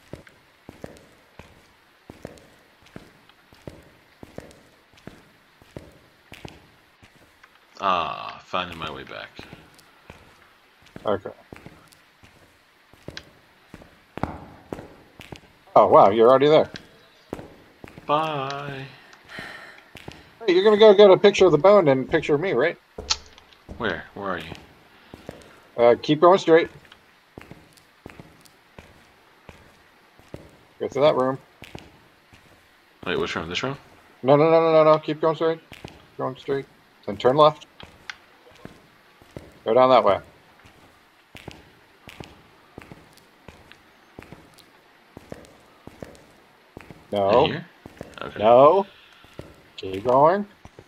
Ah, finding my way back. Okay. Oh wow, you're already there. Bye. Hey, you're gonna go get a picture of the bone and a picture of me, right? Where? Where are you? Uh, keep going straight. Get to that room. Wait, which room? This room? No, no, no, no, no, no. Keep going straight. Keep going straight. Then turn left. Go down that way. No. In here? Okay. No. Keep going.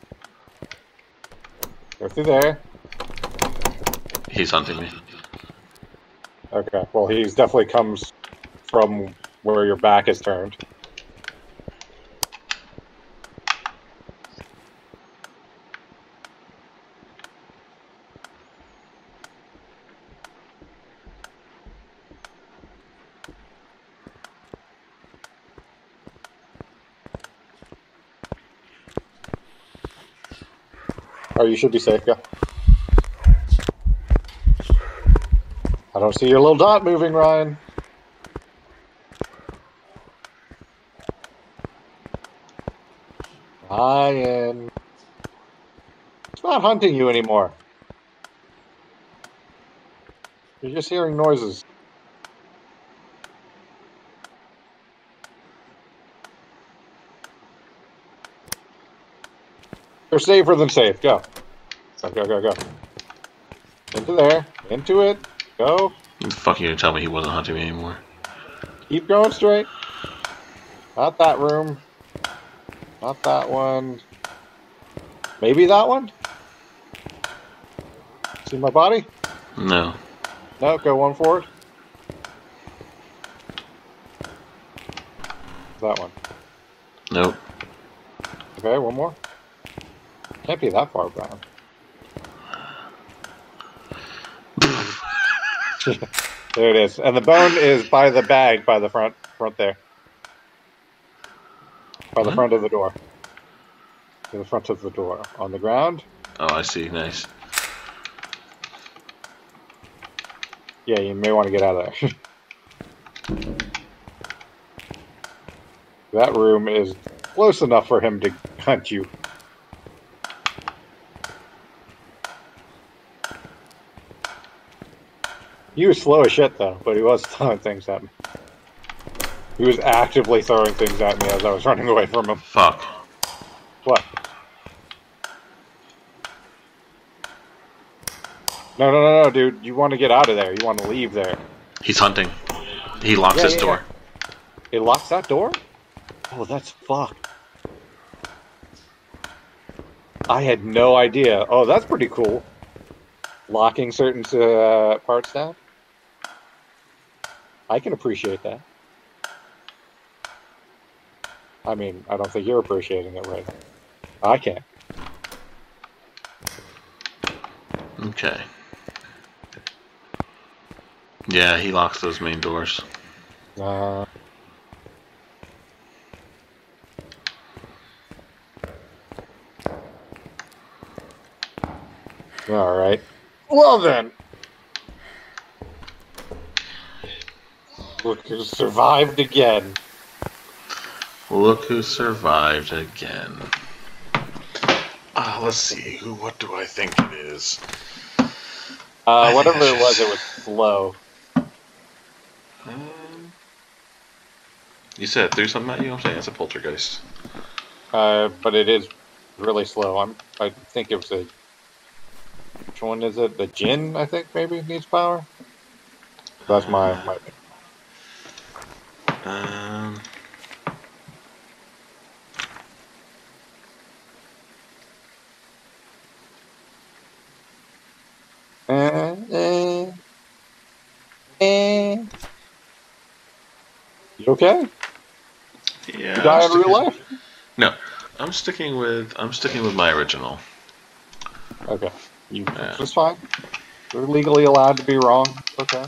Go through there. He's hunting me. Okay. Well, he's definitely comes from where your back is turned. Oh, you should be safe, go. I don't see your little dot moving, Ryan. Ryan. It's not hunting you anymore. You're just hearing noises. You're safer than safe. Go. Go, go, go, go. Into there. Into it. Go. The fuck you gonna tell me he wasn't hunting me anymore? Keep going straight. Not that room. Not that one. Maybe that one? See my body? No. No, go one forward. That one. Nope. Okay, one more. Can't be that far down. There it is. And the bone is by the bag by the front front there. By the What? front of the door. To the front of the door. On the ground. Oh, I see. Nice. Yeah, you may want to get out of there. That room is close enough for him to hunt you. He was slow as shit though, but he was throwing things at me. He was actively throwing things at me as I was running away from him. Fuck. What? No, no, no, no, dude. You want to get out of there. You want to leave there. He's hunting. He locks Yeah, his yeah, door. yeah. It locks that door? Oh, that's fucked. I had no idea. Oh, that's pretty cool. Locking certain uh, parts down. I can appreciate that. I mean, I don't think you're appreciating it right now. I can't. Okay. Yeah, he locks those main doors. Uh, all right. Well then, look who survived again. Look who survived again. Uh, let's see. Who? What do I think it is? Uh, I think whatever that's it was, just- it was slow. Um, you said it threw something at you? I'm saying it's a poltergeist. Uh, but it is really slow. I'm. I think it was a. Which one is it? The Jinn, I think maybe needs power. That's my my. Um, Eh, eh, eh. You okay? yeah. You die I'm in real sticking, life? no, I'm sticking with I'm sticking with my original. Okay. You. Yeah. It's fine. You're legally allowed to be wrong. Okay.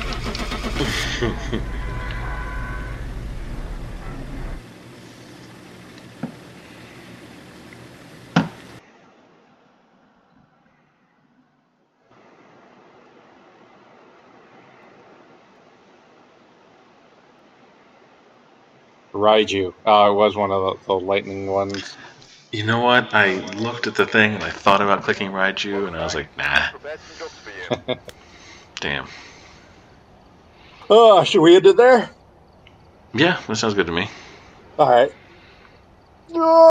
Raiju. Oh, it was one of the, the lightning ones. You know what? I looked at the thing and I thought about clicking Raiju, and I was like, nah, Prepare some jobs for you. damn. Oh, should we end it there? Yeah, that sounds good to me. All right.